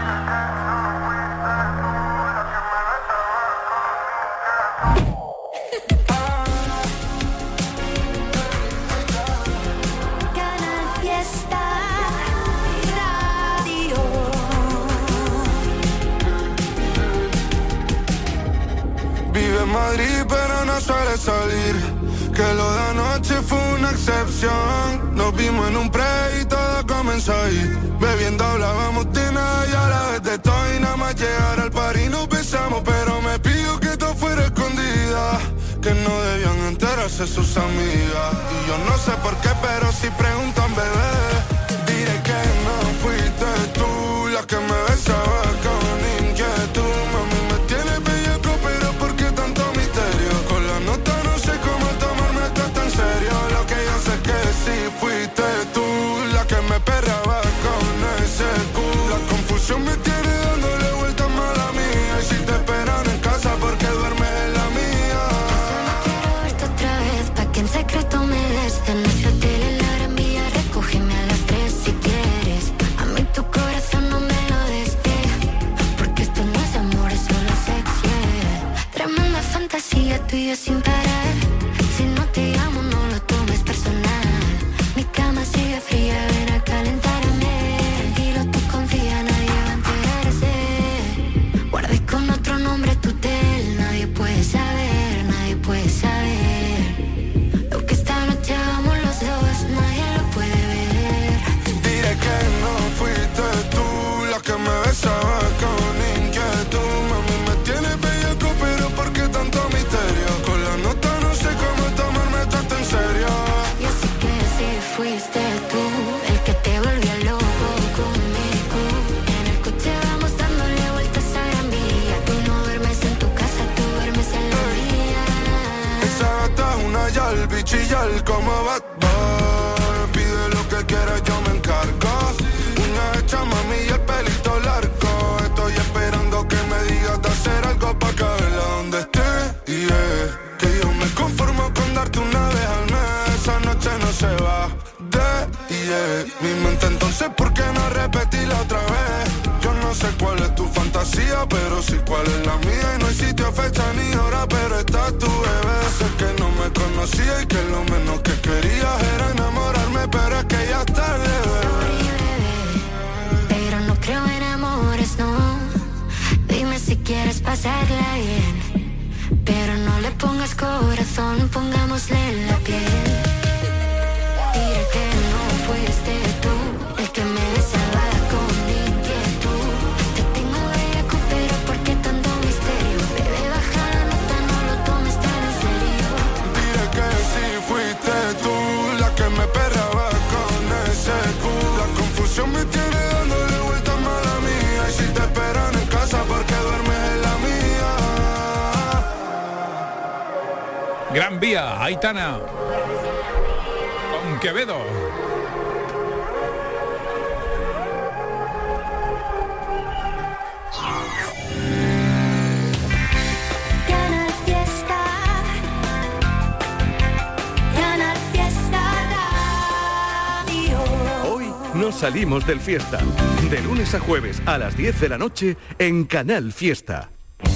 Vive en Madrid pero no suele salir, que lo de anoche fue una excepción. Nos vimos en un pre y todo comenzó ahí, bebiendo hablábamos de nada y a la vez de todo. Y nada más llegar al party nos besamos, pero me pidió que todo fuera escondida, que no debían enterarse sus amigas. Y yo no sé por qué, pero si preguntan, bebé, diré que no fuiste tú la que me besaba con inquietud. Mami, me tienes bellaco, pero ¿por qué tanto misterio? Con la nota no sé cómo tomarme esto tan serio. Lo que yo sé que sí fuiste tú la que me perreaba con ese culo. La confusión me tiene dándole vueltas mala mía. Y si te esperan en casa, porque duermes en la mía. Solo quiero esto otra vez, pa' que en secreto me des. En nuestro hotel en la Gran Vía recógeme. fácil como Bad Boy. Pide lo que quieras, yo me encargo. Uña hecha, mami, y el pelito largo. Estoy esperando que me digas de hacer algo pa' caerla donde esté. Yeah. Que yo me conformo con darte una vez al mes. Esa noche no se va mi mente, entonces ¿por qué no repetirla otra vez? Yo no sé cuál es tu fantasía, pero sí cuál es la mía. Y no hay sitio, fecha ni hora, pero está tu bebé. Sé que no me conocía y que lo menos que quería era enamorarme, pero es que ya es tarde, bebé. Pero no creo en amores, no. Dime si quieres pasarla bien, pero no le pongas corazón, pongámosle la piel. Diré que no fuiste tú el que me besaba con inquietud. Te tengo bellaco, pero ¿por qué tanto misterio? Bebé, baja la nota, no lo tomes tan en serio. Diré que sí fuiste tú la que me perraba con ese culo. La confusión me tiene dándole vueltas mala mía. Y si te esperan en casa, porque duermes en la mía. Gran Vía, Aitana con Quevedo. Canal Fiesta. Canal Fiesta Radio. Hoy nos salimos del Fiesta. De lunes a jueves a las 10 de la noche en Canal Fiesta.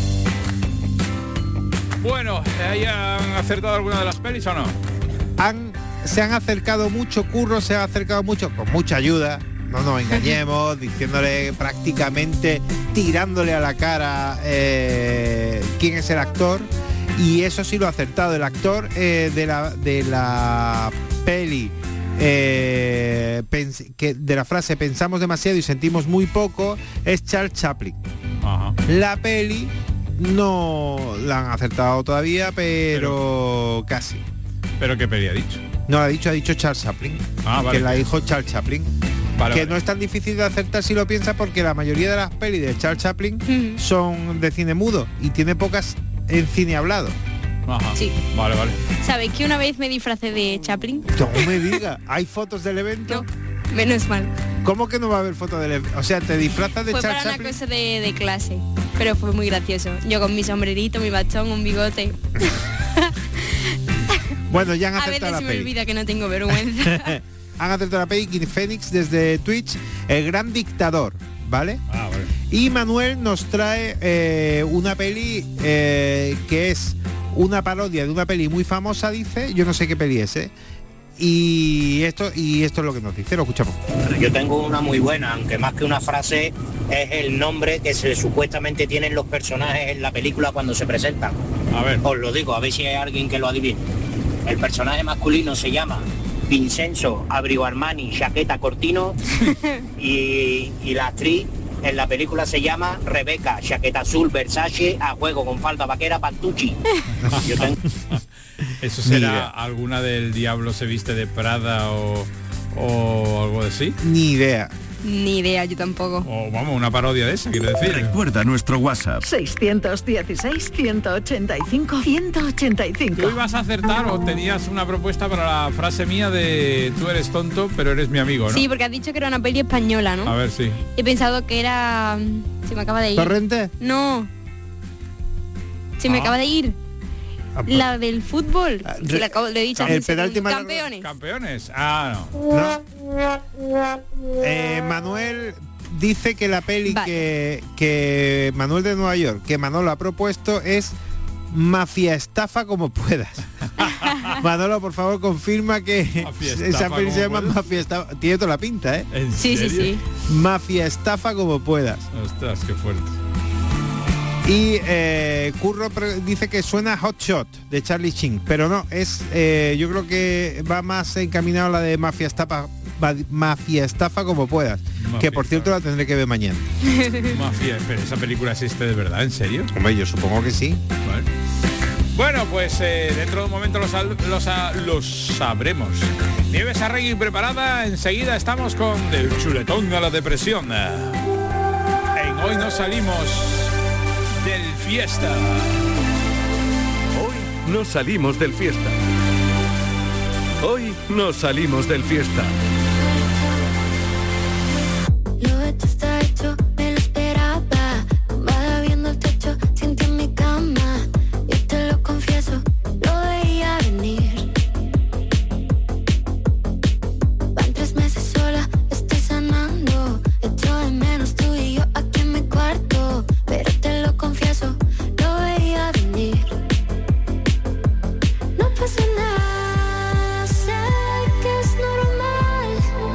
Bueno, ¿han acertado alguna de las pelis o no? Se han acercado mucho, Curro se ha acercado mucho, con mucha ayuda, no nos engañemos, diciéndole prácticamente, tirándole a la cara quién es el actor, y eso sí lo ha acertado. El actor de la peli, que de la frase pensamos demasiado y sentimos muy poco, es Charles Chaplin. Ajá. La peli no la han acertado todavía, pero casi. ¿Pero qué peli ha dicho? No, ha dicho Charles Chaplin. Vale. Que la dijo Charles Chaplin. Vale. No es tan difícil de acertar si lo piensas, porque la mayoría de las pelis de Charles Chaplin son de cine mudo y tiene pocas en cine hablado. Ajá. Sí. Vale. ¿Sabéis que una vez me disfracé de Chaplin? No me digas, ¿hay fotos del evento? No, menos mal. ¿Cómo que no va a haber fotos del evento? O sea, te disfrazas de Fue Charles para Chaplin. una cosa de clase, pero fue muy gracioso. Yo con mi sombrerito, mi bastón, un bigote. Bueno, ya han A acertado veces la se me peli. olvida que no tengo vergüenza. Han acertado la peli. Kid Phoenix desde Twitch, El Gran Dictador, ¿vale? Vale. Y Manuel nos trae una peli que es una parodia de una peli muy famosa, dice. Yo no sé qué peli es, Y esto es lo que nos dice, lo escuchamos. Yo tengo una muy buena, aunque más que una frase es el nombre que supuestamente tienen los personajes en la película cuando se presentan. A ver. Os lo digo, a ver si hay alguien que lo adivine. El personaje masculino se llama Vincenzo Abrigo Armani Chaqueta Cortino y la actriz en la película se llama Rebeca Chaqueta Azul Versace a juego con falda vaquera Pantucci. Yo tengo... ¿Eso será alguna del Diablo se viste de Prada o algo así? Ni idea. Ni idea, yo tampoco. O vamos, una parodia de esa, quiero decir. Recuerda nuestro WhatsApp. 616-185-185. ¿Tú ibas a acertar o tenías una propuesta para la frase mía de tú eres tonto, pero eres mi amigo, ¿no? Sí, porque has dicho que era una peli española, ¿no? A ver, sí. He pensado que era... Se me acaba de ir. ¿Torrente? No. Se me acaba de ir. La del fútbol. Que le he dicho. El penalti más largo. Campeones. Campeones. Ah, no. Manuel dice que la peli que Manuel de Nueva York, que Manolo ha propuesto, es Mafia Estafa como puedas. Manolo, por favor, confirma que esa peli se llama Mafia Estafa. Tiene toda la pinta, ¿eh? ¿En Sí. Mafia Estafa como puedas. Ostras, qué fuerte. Y Curro dice que suena Hot Shot de Charlie Sheen, pero no, es yo creo que va más encaminado a la de Mafia Estafa como puedas. Que por cierto la tendré que ver mañana. Mafia, pero esa película existe de verdad, ¿en serio? Hombre, yo supongo que sí. Vale. Bueno, pues dentro de un momento los sabremos. Nieves Arregui preparada, enseguida estamos con Del chuletón a la depresión. En Hoy nos salimos del Fiesta. Hoy nos salimos del Fiesta. Hoy nos salimos del fiesta. Lo hecho está hecho, me lo esperaba. Tumbada viendo el techo, siento en mi cama. Yo te lo confieso, lo veía venir. Van 3 meses sola, estoy sanando. Echo de menos tú y yo aquí en mi cuarto. Pero te lo confieso, lo veía venir. No pasa nada, sé que es normal.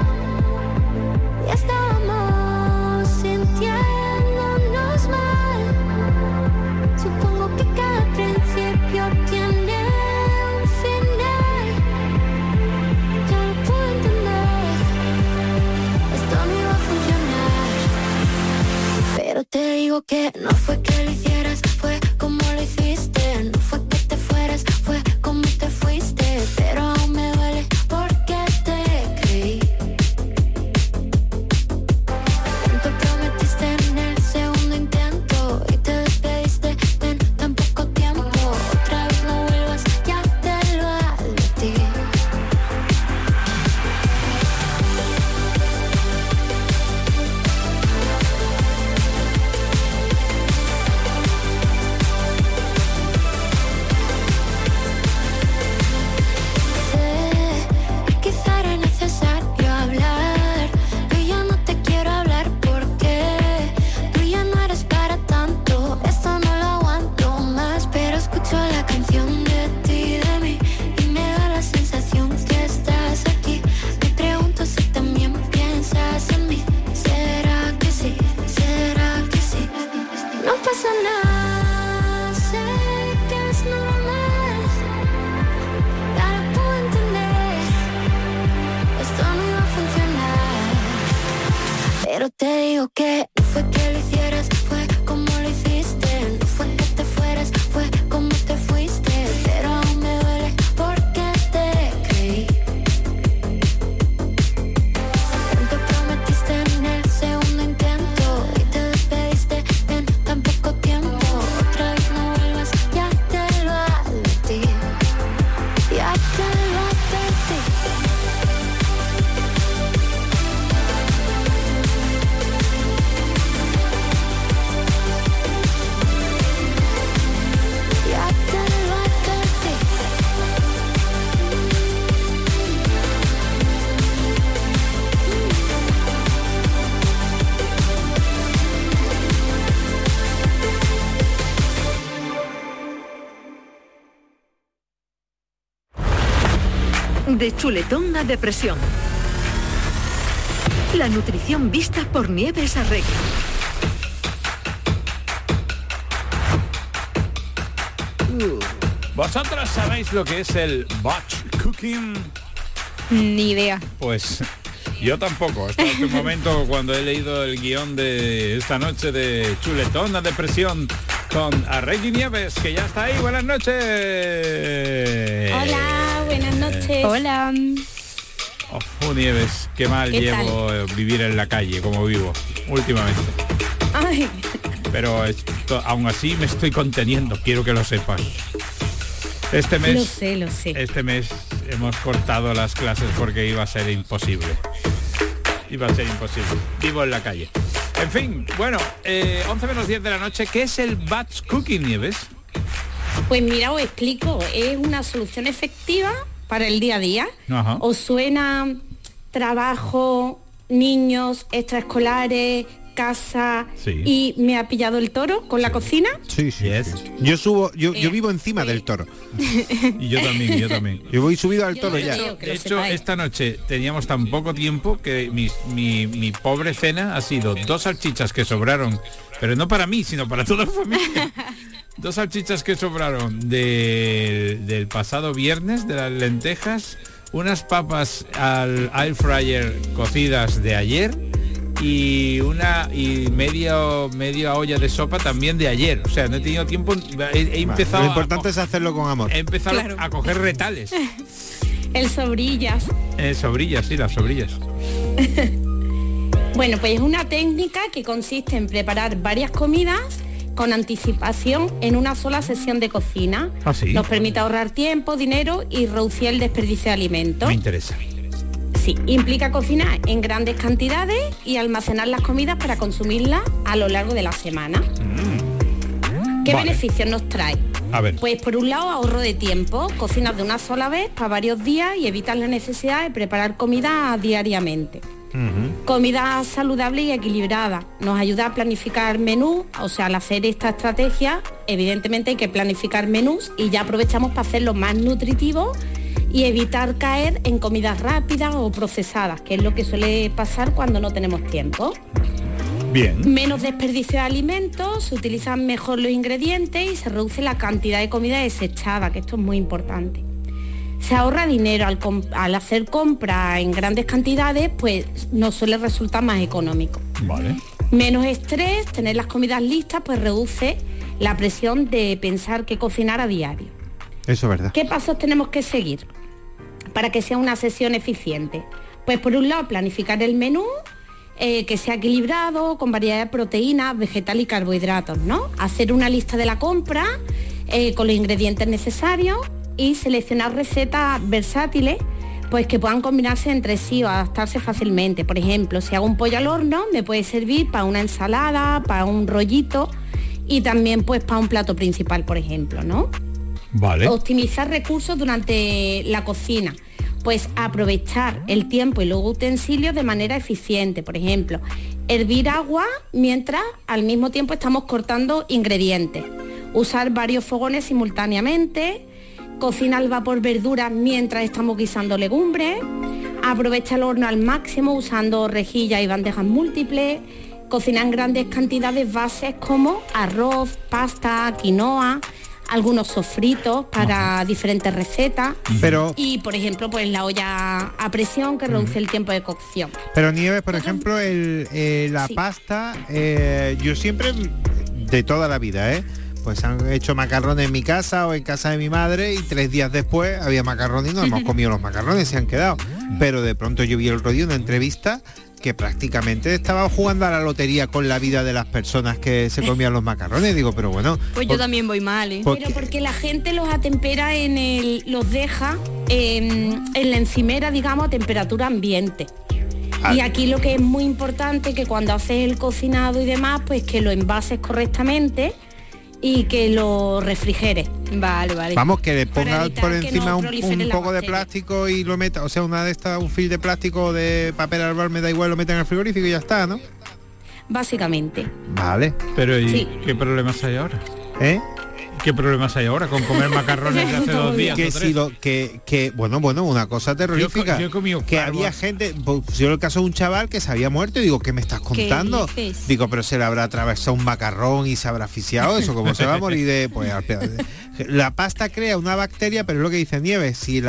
Ya estábamos sintiéndonos mal. Supongo que cada principio tiene un final. Ya lo puedo entender. Esto no iba a funcionar. Pero te digo que no fue que lo hicieras, fue como lo hiciste. No fue que te fueras, fue como te fuiste. Pero aún me duele porque te creí. Tanto prometiste en el segundo intento y te despediste en tan poco tiempo. Otra vez no vuelvas, ya te lo advertí. Sé que quizá era necesario hablar, pero ya no te quiero hablar porque tú ya no eres para tanto. Esto no lo aguanto más, pero escucho la canción de ti y de mí y me da la sensación que estás aquí. Me pregunto si también piensas en mí. ¿Será que sí? ¿Será que sí? No pasa nada, sé que es normal. Ya lo puedo entender. Esto no iba a funcionar. Pero te digo que no fue que lo hicieras, fue como lo hiciste. No fue que te fueras, fue como te fuiste. Pero aún me duele porque te creí. Tanto prometiste en el segundo intento y te despediste en tan poco tiempo. Otra vez no vuelvas, ya te lo advertí. Ya te lo advertí. Ya te lo advertí. De chuletón a depresión. La nutrición vista por Nieves Arregui. ¿Vosotros sabéis lo que es el batch cooking? Ni idea. Pues yo tampoco. Hasta este momento, cuando he leído el guión de esta noche de Chuletón a Depresión con Arregui Nieves, que ya está ahí. Buenas noches. Hola, buenas noches. Hola. Oh, Nieves, qué mal ¿Qué llevo vivir en la calle como vivo últimamente. Ay, Pero aún así me estoy conteniendo, quiero que lo sepas. Este mes, lo sé. Este mes hemos cortado las clases porque iba a ser imposible. Vivo en la calle. En fin, bueno, 11 menos 10 de la noche. ¿Qué es el batch cooking, Nieves? Pues mira, os explico. Es una solución efectiva para el día a día. Ajá. ¿Os suena trabajo, niños, extraescolares, casa Sí. y me ha pillado el toro con la cocina? Sí. Yo vivo encima del toro. Y yo también. Yo voy subido al toro De ya. hecho, esta noche teníamos tan poco tiempo que mi pobre cena ha sido 2 salchichas que sobraron, pero no para mí, sino para toda la familia. 2 salchichas que sobraron del pasado viernes, de las lentejas, unas papas al air fryer cocidas de ayer y media olla de sopa también de ayer. O sea, no he tenido tiempo, he empezado. Lo importante es hacerlo con amor. He empezado Claro. a coger retales. El sobrillas. Sobrillas, sí, las sobrillas. Bueno, pues es una técnica que consiste en preparar varias comidas con anticipación en una sola sesión de cocina. ¿Ah, sí? Nos permite ahorrar tiempo, dinero y reducir el desperdicio de alimentos. Me interesa. Sí, implica cocinar en grandes cantidades y almacenar las comidas para consumirlas a lo largo de la semana. ¿Qué beneficios nos trae? A ver. Pues por un lado ahorro de tiempo, cocinas de una sola vez para varios días y evitas la necesidad de preparar comida diariamente. Comida saludable y equilibrada. Nos ayuda a planificar menús, o sea, al hacer esta estrategia, evidentemente hay que planificar menús y ya aprovechamos para hacerlos más nutritivos y evitar caer en comidas rápidas o procesadas, que es lo que suele pasar cuando no tenemos tiempo. Bien. Menos desperdicio de alimentos, se utilizan mejor los ingredientes y se reduce la cantidad de comida desechada, que esto es muy importante. Se ahorra dinero al hacer compras en grandes cantidades, pues nos suele resultar más económico. Vale. Menos estrés, tener las comidas listas, pues reduce la presión de pensar qué cocinar a diario. Eso es verdad. ¿Qué pasos tenemos que seguir para que sea una sesión eficiente? Pues por un lado, planificar el menú, que sea equilibrado, con variedad de proteínas, vegetal y carbohidratos, ¿no? Hacer una lista de la compra con los ingredientes necesarios y seleccionar recetas versátiles, pues que puedan combinarse entre sí o adaptarse fácilmente. Por ejemplo, si hago un pollo al horno, me puede servir para una ensalada, para un rollito y también pues para un plato principal, por ejemplo, ¿no? Vale. Optimizar recursos durante la cocina. Pues aprovechar el tiempo y los utensilios de manera eficiente. Por ejemplo, hervir agua mientras al mismo tiempo estamos cortando ingredientes. Usar varios fogones simultáneamente. Cocina al vapor verduras mientras estamos guisando legumbres. Aprovecha el horno al máximo usando rejillas y bandejas múltiples. Cocina en grandes cantidades bases como arroz, pasta, quinoa, algunos sofritos para diferentes recetas. Pero, y por ejemplo pues la olla a presión, que reduce el tiempo de cocción. Pero Nieves, por ejemplo, la pasta, yo siempre, de toda la vida, pues han hecho macarrones en mi casa o en casa de mi madre y 3 días después había macarrones y no hemos comido los macarrones, se han quedado. Pero de pronto yo vi el otro día una entrevista que prácticamente estaba jugando a la lotería con la vida de las personas que se comían los macarrones. Digo, pero bueno... Pues yo también voy mal, Pero porque la gente los atempera los deja en la encimera, digamos, a temperatura ambiente. Y aquí lo que es muy importante, que cuando haces el cocinado y demás, pues que lo envases correctamente y que lo refrigeres. Vale. Vamos, que le ponga por encima un poco de bacteria. plástico y lo meta, o sea, una de estas, un film de plástico o de papel albal, me da igual, lo meta en el frigorífico y ya está, ¿no? Básicamente. Vale. Pero ¿y Sí. qué problemas hay ahora? ¿Qué problemas hay ahora con comer macarrones de hace 2 días? Que o si 3? bueno, una cosa terrorífica. Yo he comido que algo. había gente, pues, yo el caso de un chaval que se había muerto y digo, ¿qué me estás contando? dices? Digo, pero se le habrá atravesado un macarrón y se habrá asfixiado, eso, como se va a morir de, pues, la pasta crea una bacteria, pero es lo que dice Nieves, si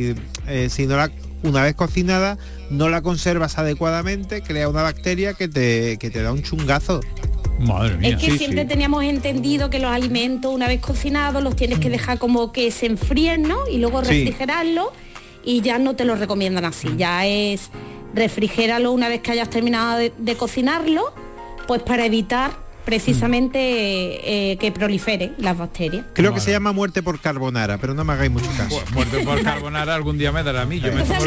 no la, una vez cocinada, no la conservas adecuadamente, crea una bacteria que te da un chungazo. Madre mía. Es que siempre teníamos entendido que los alimentos, una vez cocinados, los tienes que dejar como que se enfríen, ¿no? Y luego Sí. refrigerarlos, y ya no te lo recomiendan así. Ya es refrigéralo una vez que hayas terminado de cocinarlo, pues para evitar precisamente que proliferen las bacterias. Creo que se llama muerte por carbonara, pero no me hagáis mucho caso. Muerte por carbonara algún día me dará a mí.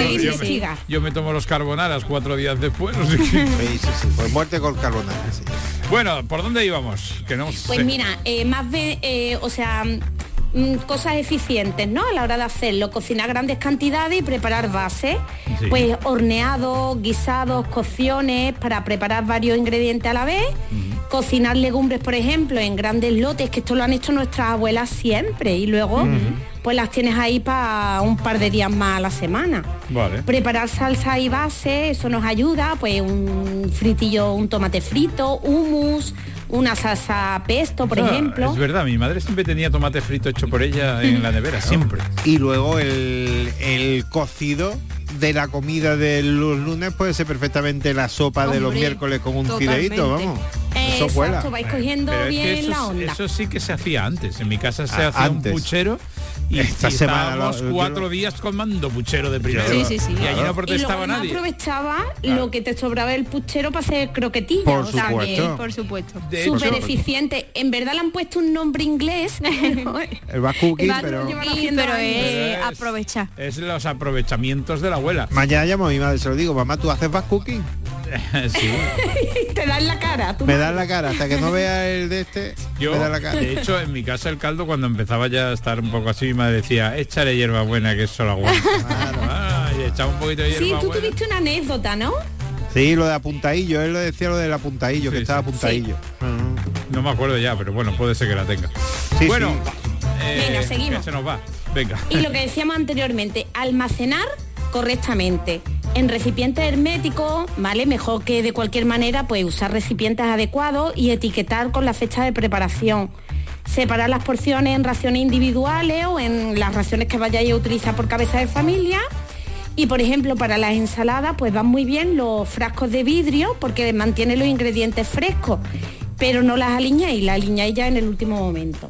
Yo me tomo los carbonaras 4 días después. No sé qué. Sí, pues muerte con carbonara, sí. Bueno, ¿por dónde íbamos? Que no Pues sé. mira, cosas eficientes, ¿no? A la hora de hacerlo, cocinar grandes cantidades y preparar bases, Sí. pues horneados, guisados, cocciones, para preparar varios ingredientes a la vez, cocinar legumbres, por ejemplo, en grandes lotes, que esto lo han hecho nuestras abuelas siempre, y luego pues las tienes ahí para un par de días más a la semana. Vale. Preparar salsa y base, eso nos ayuda, pues un fritillo, un tomate frito, hummus, una salsa pesto, por ejemplo. Es verdad, mi madre siempre tenía tomate frito hecho por ella en la nevera, siempre. Y luego el cocido de la comida de los lunes puede ser perfectamente la sopa de los Hombre, miércoles con un totalmente. fideíto, vamos. Eso vuela. Exacto, vais cogiendo Pero es que bien eso, la onda. eso sí que se hacía antes. En mi casa se hacía antes. un puchero y Esta semana estábamos 4 días comando puchero de primero. Sí. Y allí no protestaba y luego nadie. aprovechaba lo que te sobraba el puchero para hacer croquetillas. Por o sea, supuesto. Por supuesto. De hecho, súper eficiente. En verdad le han puesto un nombre inglés. El back cooking, El pero llevan haciendo Pero años. es aprovechar. Es los aprovechamientos de la abuela. mañana llamo a mi madre, se lo digo, mamá, ¿tú haces back cooking? Sí. Te dan la cara. Me das la cara, hasta que no vea el de este, Yo, me da la cara. de hecho, en mi casa el caldo, cuando empezaba ya a estar un poco así, me decía, échale hierbabuena, que eso lo aguanta. Y echaba un poquito de Sí, hierbabuena. tú tuviste una anécdota, ¿no? Sí, lo de apuntadillo, él lo decía lo del apuntadillo, Sí, que estaba sí. apuntadillo. No me acuerdo ya, pero bueno, puede ser que la tenga. Sí, bueno, Venga, seguimos. que se nos va. Venga. Y lo que decíamos anteriormente, almacenar correctamente. En recipientes herméticos, ¿vale? Mejor que de cualquier manera, pues usar recipientes adecuados y etiquetar con la fecha de preparación. Separar las porciones en raciones individuales o en las raciones que vayáis a utilizar por cabeza de familia. Y por ejemplo, para las ensaladas, pues van muy bien los frascos de vidrio porque mantienen los ingredientes frescos, pero no las aliñáis, las aliñáis ya en el último momento.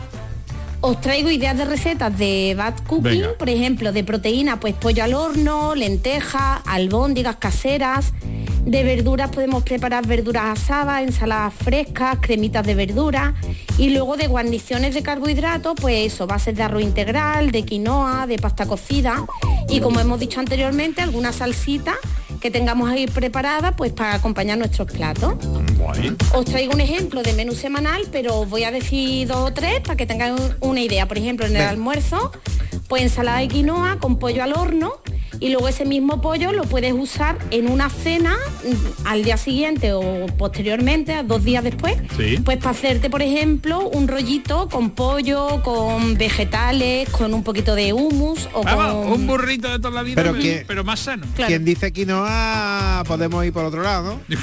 Os traigo ideas de recetas de batch cooking, Venga. por ejemplo, de proteína, pues pollo al horno, lentejas, albóndigas caseras. De verduras podemos preparar verduras asadas, ensaladas frescas, cremitas de verduras. Y luego de guarniciones de carbohidratos, pues eso, bases de arroz integral, de quinoa, de pasta cocida. Y como hemos dicho anteriormente, alguna salsita que tengamos ahí preparada, pues para acompañar nuestros platos. Os traigo un ejemplo de menú semanal, pero os voy a decir 2 o 3 para que tengáis una idea. Por ejemplo, en el almuerzo, pues ensalada de quinoa con pollo al horno, y luego ese mismo pollo lo puedes usar en una cena al día siguiente o posteriormente, a 2 días después, Sí. pues para hacerte, por ejemplo, un rollito con pollo, con vegetales, con un poquito de hummus o Vamos, con... un burrito de toda la vida, Pero pero, que- pero más sano. Quien dice quinoa, podemos ir por otro lado, ¿no?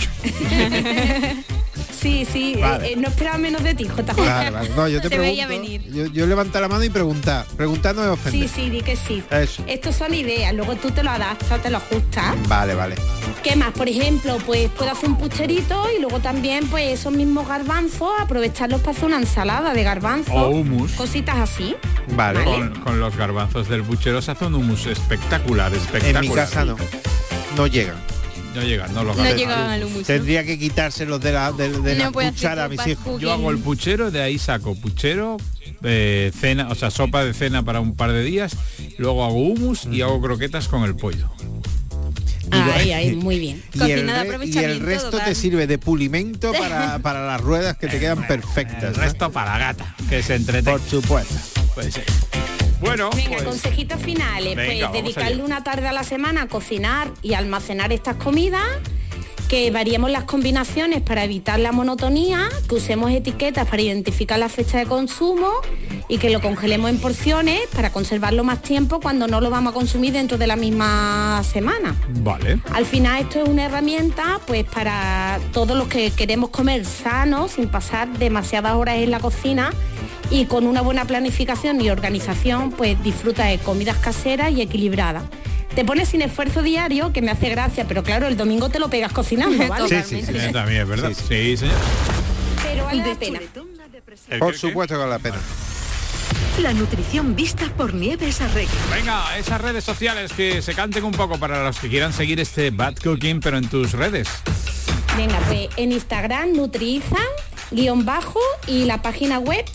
Sí, Vale. no esperaba menos de ti, JJ. Vale. No, yo te Se veía pregunto. venir. Yo levanto la mano y preguntar no es ofender. Sí, di que sí. Eso. Estos son ideas, luego tú te lo adaptas, te lo ajustas. Vale. ¿Qué más? Por ejemplo, pues puedo hacer un pucherito y luego también pues esos mismos garbanzos, aprovecharlos para hacer una ensalada de garbanzos. O hummus. Cositas así. Vale. Con los garbanzos del buchero se hace un hummus espectacular. En mi casa no llegan. No llegan, no lo No hago. llegan al hummus. Tendría que quitárselos de la No puede hacer cuchara a mis batch hijos. cooking. Yo hago el puchero, de ahí saco puchero, cena, o sea, sopa de cena para un par de días, luego hago hummus y hago croquetas con el pollo. Ay, muy bien. Y Cocina de y el aprovechamiento resto total. te sirve de pulimento para las ruedas que te quedan perfectas. El resto para la gata, que se entretenga. Por supuesto. Pues sí. Bueno, Venga, pues, consejitos finales. Venga, Pues vamos dedicarle allá. una tarde a la semana a cocinar y almacenar estas comidas, que variemos las combinaciones para evitar la monotonía, que usemos etiquetas para identificar la fecha de consumo y que lo congelemos en porciones para conservarlo más tiempo cuando no lo vamos a consumir dentro de la misma semana. vale. Al final esto es una herramienta pues para todos los que queremos comer sano, sin pasar demasiadas horas en la cocina, y con una buena planificación y organización pues disfruta de comidas caseras y equilibradas. Te pones sin esfuerzo diario, que me hace gracia, pero claro, el domingo te lo pegas cocinando, ¿vale? Sí. También es verdad. Sí, señor. Pero vale la pena. Por supuesto que vale la pena. La nutrición vista por Nieves Arregui. Venga, esas redes sociales que se canten un poco para los que quieran seguir este Bad Cooking, pero en tus redes. Venga, pues en Instagram nutriizan _ y la página web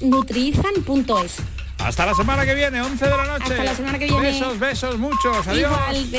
nutriizan.es. Hasta la semana que viene, 11 de la noche. Hasta la semana que viene. Besos, muchos. Adiós. Igual,